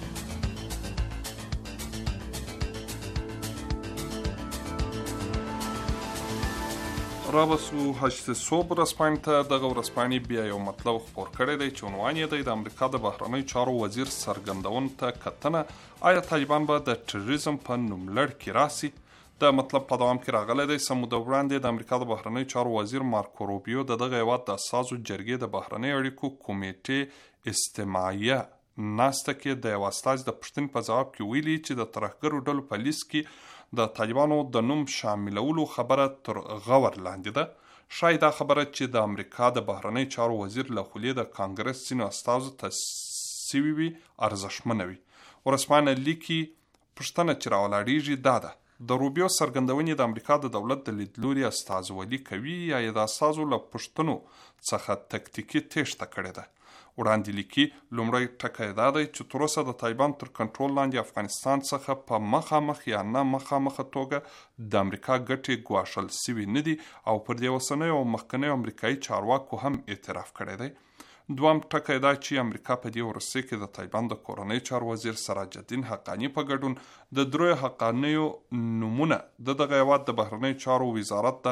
رابسو هشت صوب ورځپاڼې ته دغه ورځپاڼې بیا یو مطلب خپور کړی دی چې عنوان یې دی د امریکا د بهرنیو چارو وزیر څرګندونو ته کتنه، آیا طالبان به د ټیرریزم په نوملړ کې راسي؟ د مطلب په دوام کې راغلی دی. څه موده وړاندې د امریکا د بهرنیو چارو وزیر مارکو روبیو د دغه هیواد د اساسو جرګې د بهرنیو اړیکو کمیټې استماعیه ناسته کې د یو استازي د پوښتنې په ځواب کې ویلي چې د ترهګرو ډلو په لیست کې د طالبانو د نوم شاملولو خبره تر غور لاندې ده. ښایي دا خبره چې د امریکا د بهرنیو چارو وزیر له خولې د کانګرس ځینو استازو ته سوي وي ارزښتمنه وي. ورځپاڼه لیکي پوښتنه چې راولاړیږي دا ده: د روبیو څرګندونې د امریکا د دولت د لیدلوري استازولي کوي یا یې د استازو له پوښتنو څخه تکتیکي تېښته کړې ده؟ وړاندې لیکي لومړی ټکی دا دی چې تر اوسه د طالبان تر کنټرول لاندې افغانستان څخه په مخامخ یا نه مخامخه توګه د امریکا ګټې ګواښل سوي نه دي او پر دې اوسنیو او مخکنیو امریکایي چارواکو هم اعتراف کړی دی. دوم ټکی دا چې امریکا په دې وروستۍ کې د طالبان د کورنۍ چارو وزیر سراج الدین حقانی په ګډون د دریو حقانیو نومونه د دغه هیواد د بهرنیو چارو وزارت د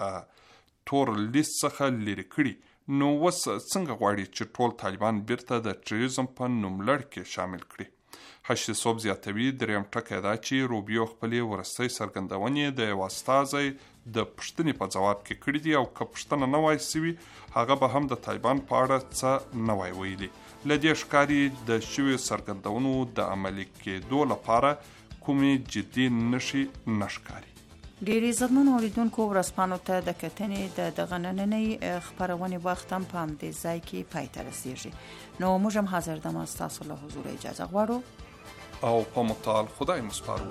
تور لیست څخه لرې کړي. نو وس څنګه غواړي چې ټول طالبان بیرته د ټیرریزم په نوملړ کې شامل کړي؟ هشت صوب زیاتوي دریم ټکی دا چې روبیو خپلې وروستۍ څرګندونې د یو استازي د پوښتنې په ځواب کې کړي دي او که پوښتنه نه وای سوي هغه به هم د طالبان په اړه څه نه وای ویلي. له دې ښکاري د شویو څرګندونو د عملي کېدو لپاره کومې جدي نښې نه ښکاري. ډېر عزتمنو اورېدونکو، ورځپاڼو ته د کتنې د دغه نننۍ خپرونې وخت هم په همدې ځای کې پای ته رسېږي. نو موږ هم حاضر دمه ستاسو له حضور اجازه غواړو او په متعال خدای مو سپارو.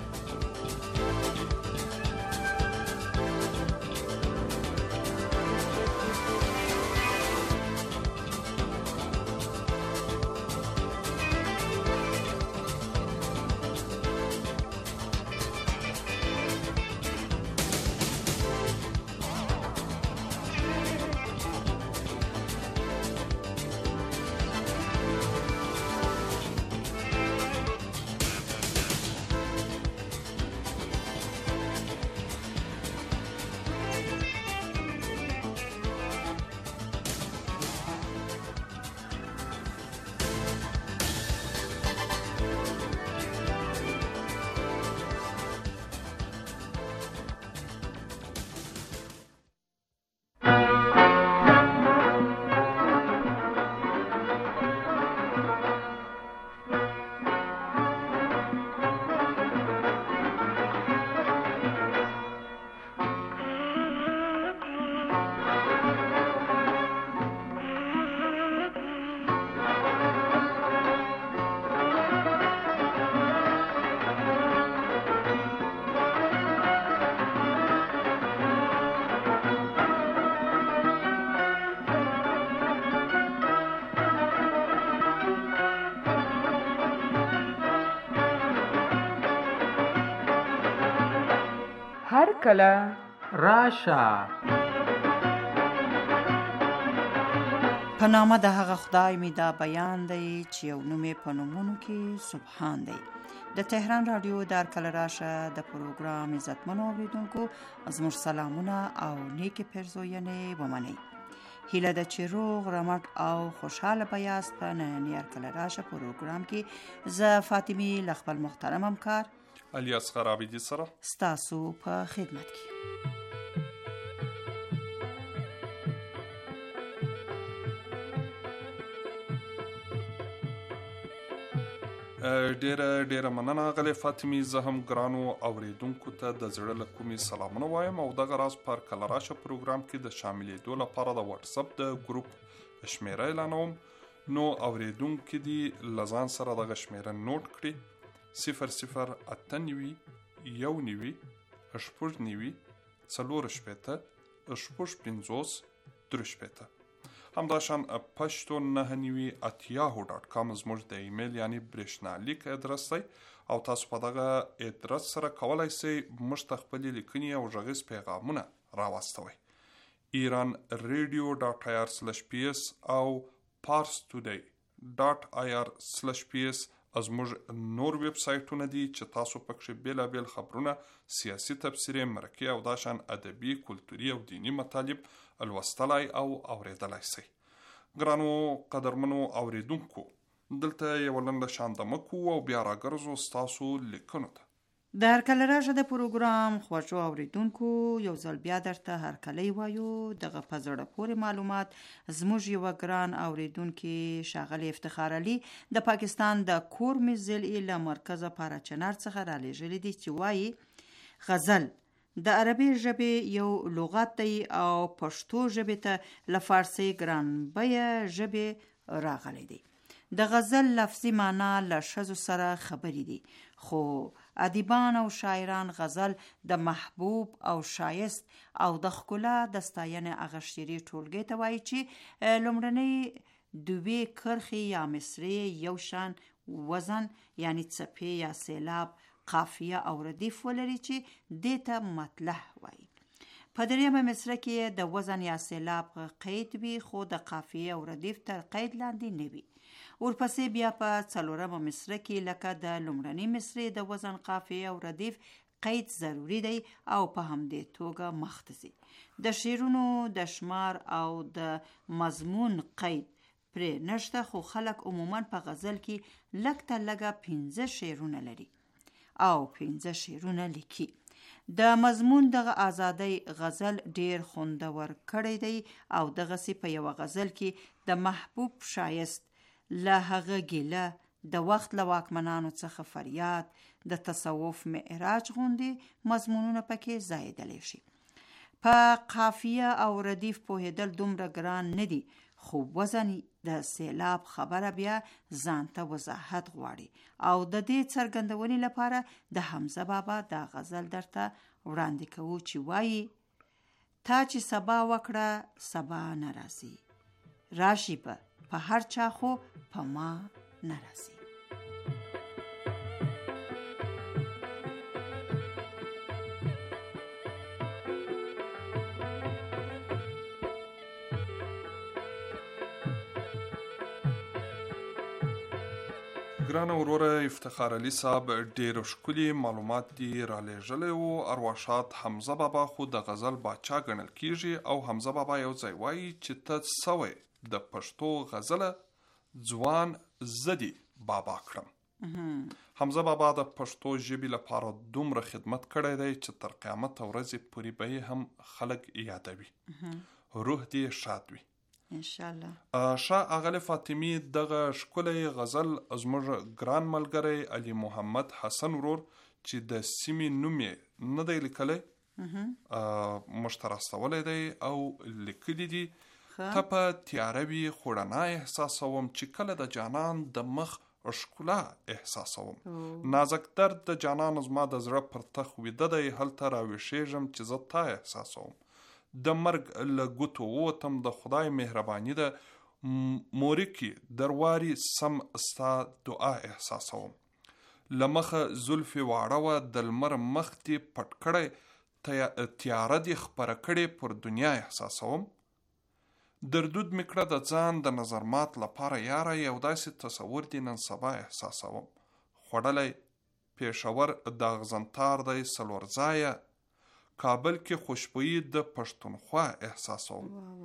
هر کله راشه. په نامه د هغه خدای می دا بیان دی چې یو نومې په نومونو کې سبحان دی. د تهران رادیو د هر کله راشه د پروګرام عزتمنو اوریدونکو زموږ سلامونه او نیکې پیرزوینې ومنئ. هیله ده چې روغ رمټ او خوشحاله بیاست. په نننۍ هر کله راشه پروګرام کې زه فاطمه له خپل محترم همکار الیاس خرابیدی سره ستاسو په خدمت کې. ډیره مننه غلې فاطمه. زه هم ګرانو اوریدونکو ته د زړه له کومې سلامونه وایم او دغه راز پر کله راشه پروګرام کې د شاملېدو لپاره د واتس اپ د ګروپ شمیره اعلانوم. نو اوریدونکو دې له ځان سره دغه شمیره نوٹ کړي: 008 1 9 4 9 3 همداشان pashto990.com زموږ د ایمیل یعنی برېښنالیک ادرس دی او تاسو په دغه ادرس سره کولای شئ موږ ته خپلې لیکنې او غږیز پیغامونه راواستوئ. iranradio.ir/ps او parstoday.ir/ps زموږ نور ویب سایټونه دي چې تاسو پکې بیلابیل خبرونه، سیاسي تبصرې، مرکې او داشان ادبي، کلتوري او دینی مطالب لوستلای او اوریدلای شئ. ګرانو قدرمنو اوریدونکو، دلته یو لنډه شاندمه کوو او بیا راګرځو ستاسو لیکنو ته. د هرکله راشه د پروګرام خوږو اوریدونکو، یو ځل بیا درته هرکلی وایو. دغه په زړه پورې معلومات زموږ یوه ګران اوریدونکي ښاغلي افتخار علي د پاکستان د کورمې ضلعې له مرکزه پاراچنار څخه رالیږلي دي چې وایي غزل د عربي ژبې یو لغت دی او پښتو ژبې ته له فارسي ګران بیه ژبې راغلی دی. د غزل لفظي معنا له ښځو سره خبرې دي، خو ادیبان او شاعران غزل د محبوب او شایست او د ښکلا د ستاینې هغه شعري ټولګې ته وایي چې لومړنۍ دوې کرښې یا مصرې یو شان وزن یعنی څپې یا سیلاب، قافیه او ردیف ولري چې دې ته مطلح وایي. په دریمه مصره کې د وزن یا سیلاب قید وي خو د قافیه او ردیف تر قید لاندې نه وي. ورپسې بیا په څلورمه مصره کې لکه د لومړنۍ مصرې د وزن، قافیه او ردیف قید ضروری دی او په همدې توګه مخ ته ځي. د شعرونو د شمار او د مضمون قید پرې نشته، خو خلک عموما په غزل کې لږ تر لږه 15 شعرونه لري او 15 شعرونه لیکي. د مضمون دغه آزادۍ غزل ډیر خوندور کړی دی او دغسې په یوه غزل کې د محبوب شایست له هغه ګیله، د وخت له واکمنانو څخه فریاد، د تصوف معراج غوندې مضمونونه پکې ځایېدلی شي. په قافیه او ردیف پوهېدل دومره ګران نه دي، خو وزن د سیلاب خبره بیا ځانته وضاحت غواړي او د دې څرګندونې لپاره د حمزه بابا دا غزل درته وړاندې کوو چې وایي: تا چې سبا وکړه سبا ناراضي، راشي په هر چا خو په ما ناراضي. ګرانه وروره افتخار علي صاحب ډېر ښکلي معلومات دي رالیږلی وو. ارواښاد حمزه بابا خو د غزل باچا ګڼل کیږي او حمزه بابا یو ځای وایي چې ته سوی د پښتو غزله ځوان زدي بابا کړم. حمزه بابا د پښتو ژبې لپاره دومره خدمت کړی دی چې تر قیامت ورځې پورې به یې هم خلک یادوي. روح دې شاد وي انشاءالله. شاه اغل فاطمی دغه ښکلی غزل زموږ ګران ملګری علي محمد حسن ورور چې د سیمې نوم یې نه دی لیکلی موږ ته راستولی دی او لیکلي دي: ته په تیاره وي خو رڼا احساسوم، چې کله د جانان د مخ ښکلا احساسوم. نازک درد د جانان زما د زړه پر تخ ویده دی، هلته راویښیږم چې زه تا احساسوم. د مرګ له ګوتو ووتم، د خدای مهرباني ده، مورکي درواري سم ستا دعا احساسوم. له مخه زلفې واړه وه، د لمر مخ دې پټ کړی، تیاره دې خپره کړې پر دنیا احساسوم. دردود مې کړه د ځان د نظر مات لپاره یاره، یو داسې تصور دې نن سبا احساسوم. خوړلی پېښور د اغزنتار دی څلور ځایه، کابل کې خوشبویي د پښتونخوا احساسوم.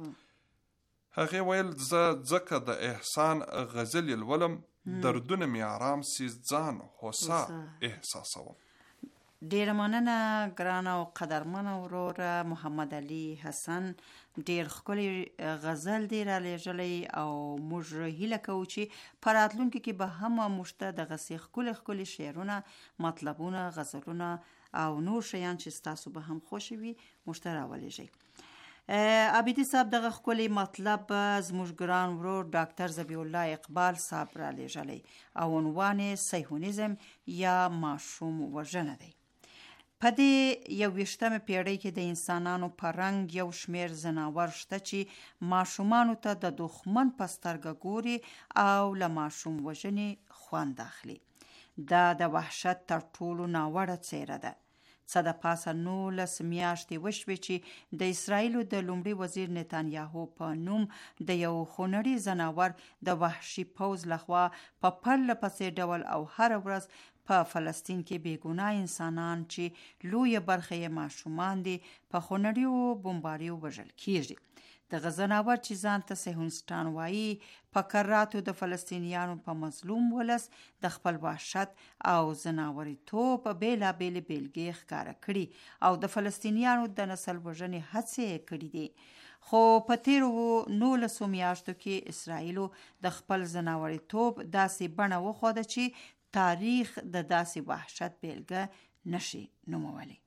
هغې ویل زه ځکه د احسان غزل لولم، دردونه مې آرام سي ځان هوسا احساسوم. ډیره مننه ګرانه او قدرمنه وروره محمد علي حسن. ډیر ښکلی غزل دی رالیږلی او موږ هیله کوو چې په راتلونکي کې به هم موږ ته دغسې ښکلي شعرونه، مطلبونه، غزلونه او نور شیان چې ستاسو به هم خوښه وي موږ ته راولیږئ. عابدي صاحب دغه ښکلی مطلب زموږ ګران ورور ډاکټر ذبیح الله اقبال صاحب رالیږلی او عنوان یې صهیونیزم یا ماشوم وژنه دی. په دې 21مه پیړۍ کې د انسانانو په رنګ یو شمیر ځناور شته چې ماشومانو ته د دښمن په سترګه ګوري او له ماشوم وژنې خوند اخلي. دا د وحشت تر ټولو ناوړه څیره ده. څه د پاسه 19 میاشتې وشوې چې د اسرائیلو د لومړي وزیر نتانیاهو په نوم د یو خونړي ځناور د وحشي پوځ لخوا په پرله پسې ډول او هر ورځ په فلسطین کې بېګناه انسانان چې لویه برخه یې ماشومان دي په خونړیو بمباریو وژل کیږي. دغه ځناور چې ځان ته صهیونیستان وایي په کراتو د فلسطینیانو په مظلوم ولس د خپل وحشت او ځناوریتوب په بېلابېلې بېلګې ښکاره کړي او د فلسطینیانو د نسل وژنې هڅې کړي دي. خو په تیرو 19 میاشتو کې اسرائیلو د خپل ځناوریتوب داسې بڼه وښوده چې تاریخ د داسې وحشت بیلګه نشي نومولی.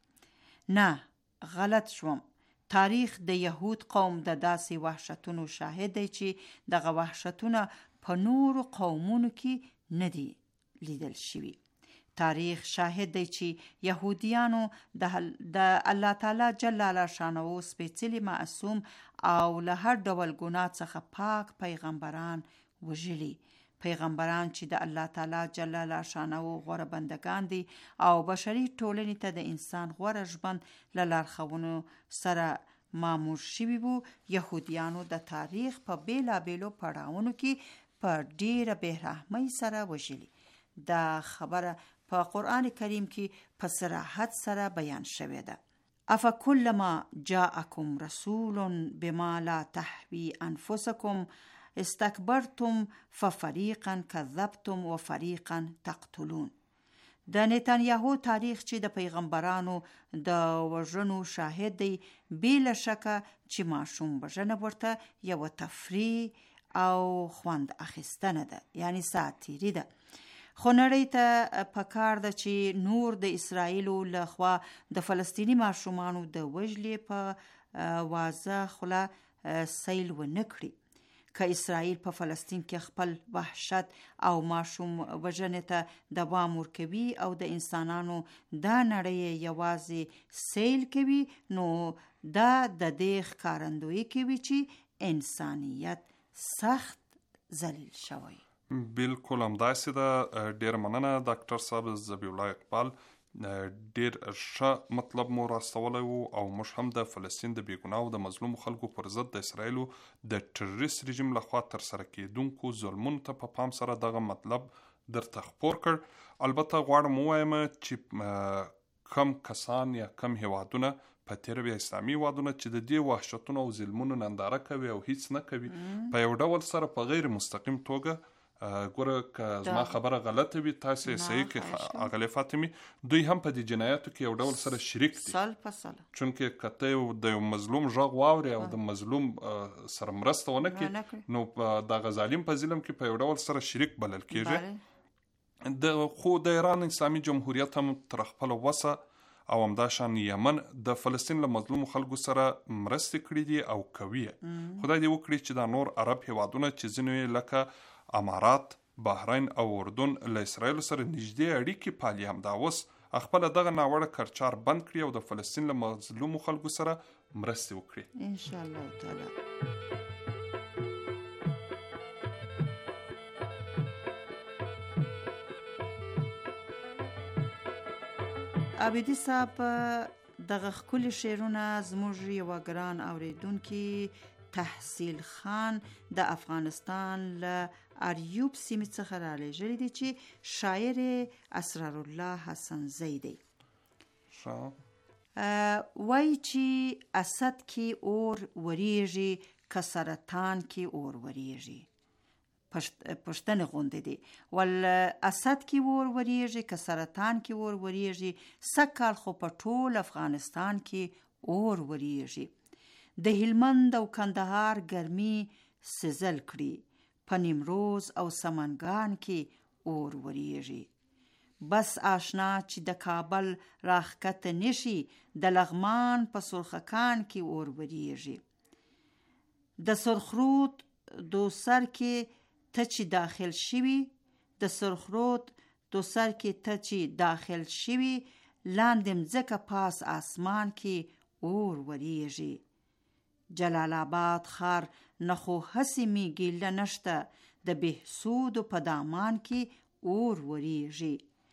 نه، غلط شوم. تاریخ د یهود قوم د داسې وحشتونو شاهد دی چې دغه وحشتونه په نورو قومونو کې نه دي لیدل شوي. تاریخ شاهد دی چې یهودیانو د الله تعالی جل شانه سپېڅلي معصوم او له هر ډول ګناه څخه پاک پیغمبران وژلي. پیغمبران چې د الله تعالی جل شانه غوره بندگان دي او بشري ټولنې ته د انسان غوره ژوند له لارښوونو سره مامور شوي وو. یهودیانو د تاریخ په بیلابیلو پړاوونو کې په ډیره بېرحمۍ سره وژلي. دا خبره په قرآن کریم کې په صراحت سره بیان شوې ده. افکلما جاءکم رسول بما لا تحوی انفسکم استکبرتم ففریقا کذبتم و فریقا تقتلون. د نتانیاهو تاریخ چې د پیغمبرانو د وژنو شاهد دی بلا شکه چې ماشوم وژنه ورته یو تفریح او خوند اخیستنه ده، یعنی ساتیری ده. خو نړۍ ته پکار ده چې نور د اسرائیلو لخوا د فلسطینی ماشومانو د وژلې په واضح خوله سیل و نکړي. که اسرائیل په فلسطین کې خپل وحشت او ماشوم وژنې ته دوام ورکوي او د انسانانو دا نړۍ یوازې سیل کوي، نو دا د دې ښکارندویي کوي چې انسانیت سخت ذلیل شوی. بالکل همداسې ده. ډېر مننه ډاکټر صاحب ذبیح الله اقبال. ډیر ښه مطلب مو راستولی وو او موږ هم د فلسطین د بېګناه او د مظلومو خلکو پر ضد د اسرائیلو د ټرریست رژیم لخوا ترسره کیدونکو ظلمونو ته په پام سره دغه مطلب درته خپور کړ. البته غواړم ووایم چې کم کسان یا کم هیوادونه په تېره بیا اسلامي هیوادونه چې د دې وحشتونو او ظلمونو ننداره کوي او هیڅ نه کوي په یو ډول سره په غیر مستقیم توګه ګوره که زما خبره غلطه وي تاسې صحیح کې اغلې فاطمې دوی هم په دې جنایاتو کې یو ډول سره شریک دي. سل په سل. چونکې که ته د یو مظلوم غږ واورې او د مظلوم سره مرسته ونه کړې نو دغه ظالم په ظلم کې په یو ډول سره شریک بلل کېږي. خو د ایران اسلامي جمهوریت هم تر خپله وسه او همداشان یمن د فلسطین له مظلومو خلکو سره مرستې کړي دي او کوي. خدای دې وکړي چې دا نور عرب هیوادونه چې ځینې لکه امارات، بحرین او اردن له اسرائیل سره نږدې اړیکې پالي، همدا اوس خپل دغه ناوړه کرچار بند کړي او د فلسطین له مظلومو خلکو سره مرستې وکړي ان شاء الله تعالی. عابدي صاحب دغه ښکلي شعرونه زموږ یوه ګران اوریدونکي تحصیل خان د افغانستان له اریوب سیمې څخه را لېږلي دي چې شاعر اسرارالله حسنزی دی. وایي چې اسد کې اور وریږي که سرطان کې اور وریږي. پښتنې غوندې دي. ول اسد کې اور وریږي که سرطان کې اور وریږي، سږ خو په ټول افغانستان کې اور وریږي. د هلمند او کندهار ګرمي سزل کړي، په نیمروز او سمنګان کې اور وریږي. بس آشنا چې د کابل راښکته نشي، د لغمان په سرخکان کې اور وریږي. د سرخرود دوسر کې ته چې داخل شوي، د سرخرود دوسر کې ته چې داخل شوي، لاندې مځکه پاس آسمان کې اور وریږي. جلال آباد خار نخو هسې می ګیله نشته، د بهسودو په دامان کې اور وریږي.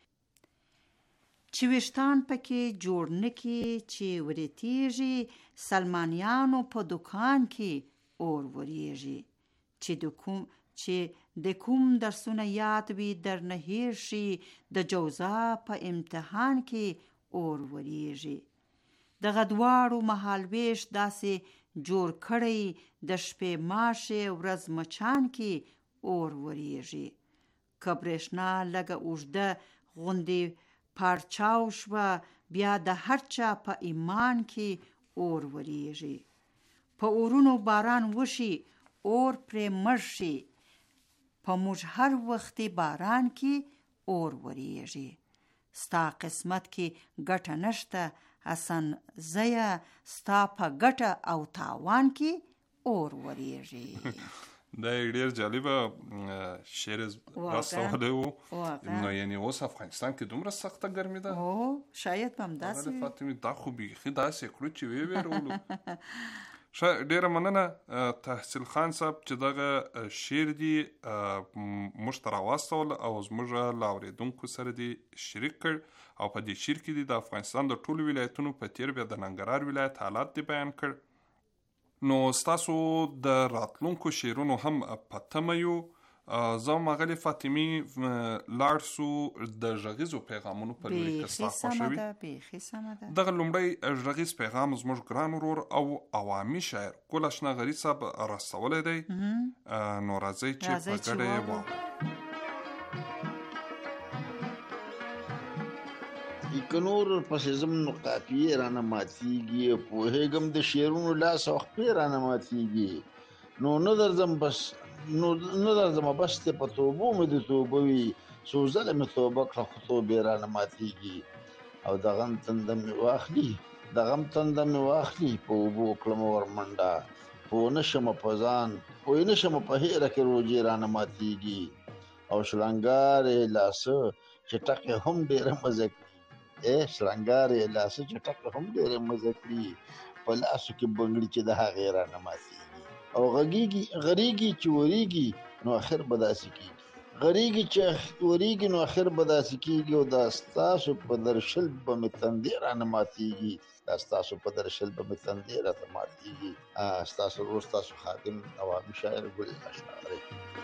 چې ویشتان پکې جوړ نکي چې ورتیږي، سلمانیانو په دکان کې اور وریږي. چې د کوم درسونه یاد وي در نه هیر شي، د جوزا په امتحان کې اور وریږي. دغه دواړو مهالویش داسې جوړ کړی، د شپې ماشه ورځ مچان کې اور وریږي. که برېښنا لږه اوږده غوندې پارچاو شوه، بیا د هر چا په ایمان کې اور وریږي. په اورونو باران وشي، اور پرې مړ شي، په موږ هر وختي باران کې اور وریږي. ستا قسمت کې ګټه نشته حسن زیا، ستا په ګټه او تاوان کې اور وریږي. دا ډیر جالبه شعر راستولی و. نو یعنی اوس افغانستان کې دومره سخته ګرمي ده؟ شاید به همداسې وي. فاطمې دا خو بیخي داسې کړو چې ویرولو. ډیره مننه تحصیل خان صاحب چې دغه شعر دی موږ ته راواستول او زموږ له اورېدونکو سره دی شریک کړ، او په دې شعر کې دی د افغانستان د ټولو ولایتونو په تیر بیا د ننګرهار ولایت حالات دی بیان کړ. نو ستاسو د راتلونکو شعرونو هم په تمه یو. زه مغلې فاطمې لاړ سو د غږیزو پیغامونو په لوري که ستا خوښوي. دغه لومړی غږیز پیغام زموږ ګران ورور او عوامي شاعر ګل اشنغري صاحب راستولی دی. نو راځئ چې په ګډه یې واورو. که نور پسې ځم نو قافیې رانه ماتېږي، پوهېږم د شعرونو لاس او خپې رانه ماتېږي. نو نه درځم بس ته په توبو مې د توبه وي، څو ځله مې توبه کړه خو توبې رانه ماتېږي. او د غم تنده مې واخلي په اوبو کړمه ورمنډه، پوه نه شمه په ځان پوه نه شمه په هیره کې روجې رانه ماتېږي. او شلنګارې لاسه چې ټکې هم ډېره مزه کړي، شلنګارې لاسه چې ټکې هم ډېره مزه کړي، په لاسو کې بنګړي چې د هغې رانه ماتېږي. او غریږي چې وریږي نو اخر به داسې کېږي، غریږي چې وریږي نو اخر به داسې کېږي. او دا ستاسو په درشل به مې تندې رانه ماتېږي، ستاسو په درشل به مې تندې راته ماتېږي. ستاسو ورور ستاسو خادم عوامي شاعر ګل اشنغري.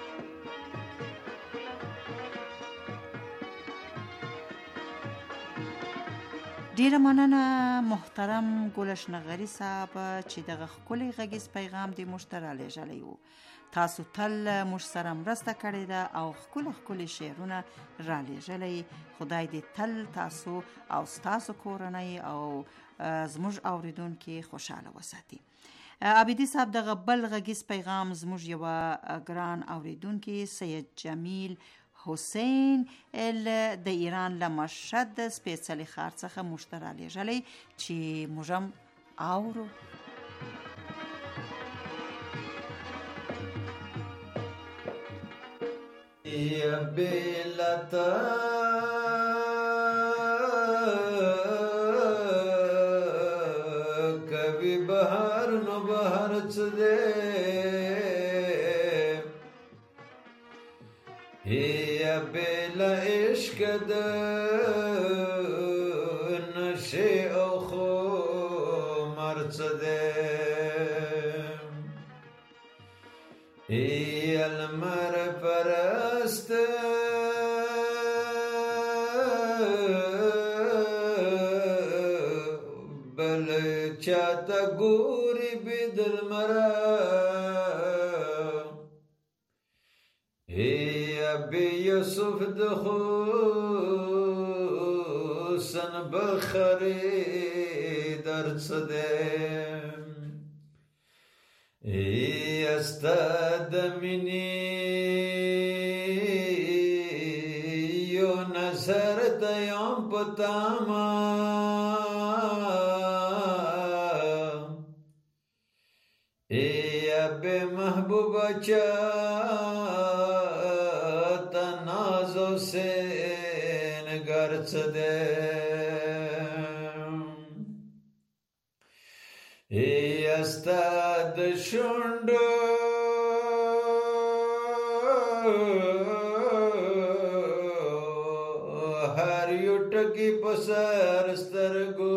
ډیره مننه محترم ګل اشنغري صاحب چې دغه ښکلی غږیز پیغام دې موږ ته رالیږلی و. تاسو تل موږ سره مرسته کړې ده او ښکلي شعرونه رالیږلی. خدای دې تل تاسو او ستاسو کورنۍ او زموږ اوریدونکي خوشحاله وساتي. عابدي صاحب دغه بل غږیز پیغام زموږ یوه ګران اوریدونکي سید جمیل حسین د ایران له مشهد سپېڅلي ښار څخه موږ ته رالیږلی چې موږ هم اورو. کبھی بہر نو بہر څه دی یا بلا عشق د نشه او خمر څه دی ای المر پرست بل چاته ګوري بدل مرا ابي يوسف دخوسن بخري درصدم استاد مني يو نظر ديام پتاما ابي محبوبا چا تنازو سے نگر څه دی ای استاد شونډو هر یو ټکی په سر سترګو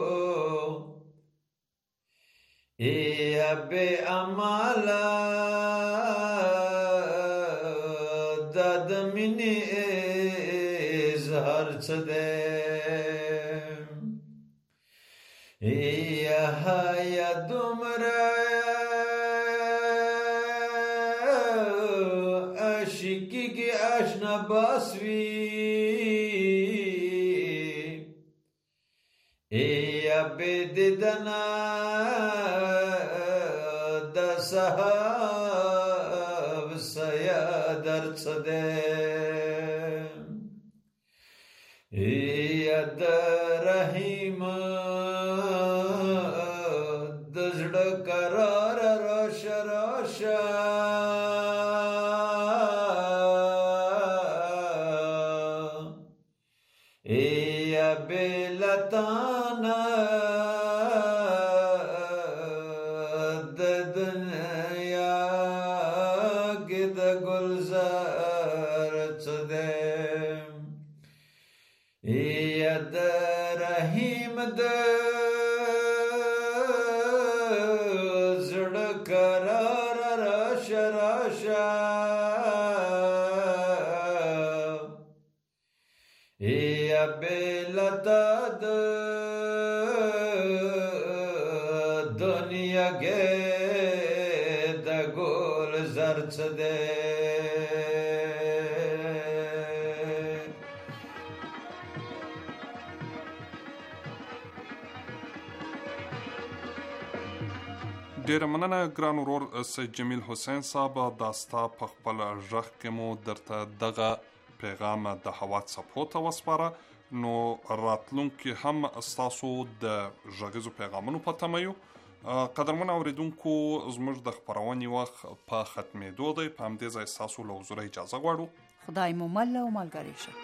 ای بے عمالا د مینې اظهار څه دی یا دومره عاشقی کې آشنا باس وي یا بې دیدنه د صحاب سیا درد څه دی یا د رحیم د زړه قرار راشه راشه یا بلتانا د دنیا کې د گلزار څه دی یا د رحیم د زړه قرار راشه راشه یا بلتا د دنیا کې د گلزار څه دی ډیره مننه ګران ورور سید جمیل حسین صاحب داستا په خپل ژغ کې مو درته دغه پیغام د هوا څپو ته وسپاره نو راتلونکي هم ستاسو د ژغیزو پیغامونو په تمه یو قدرمن اوریدونکو زموږ د خپرونې وخت په ختمېدو دی په همدې ځای ستاسو له حضوره اجازه غواړو خدای مو مل او ملګری شه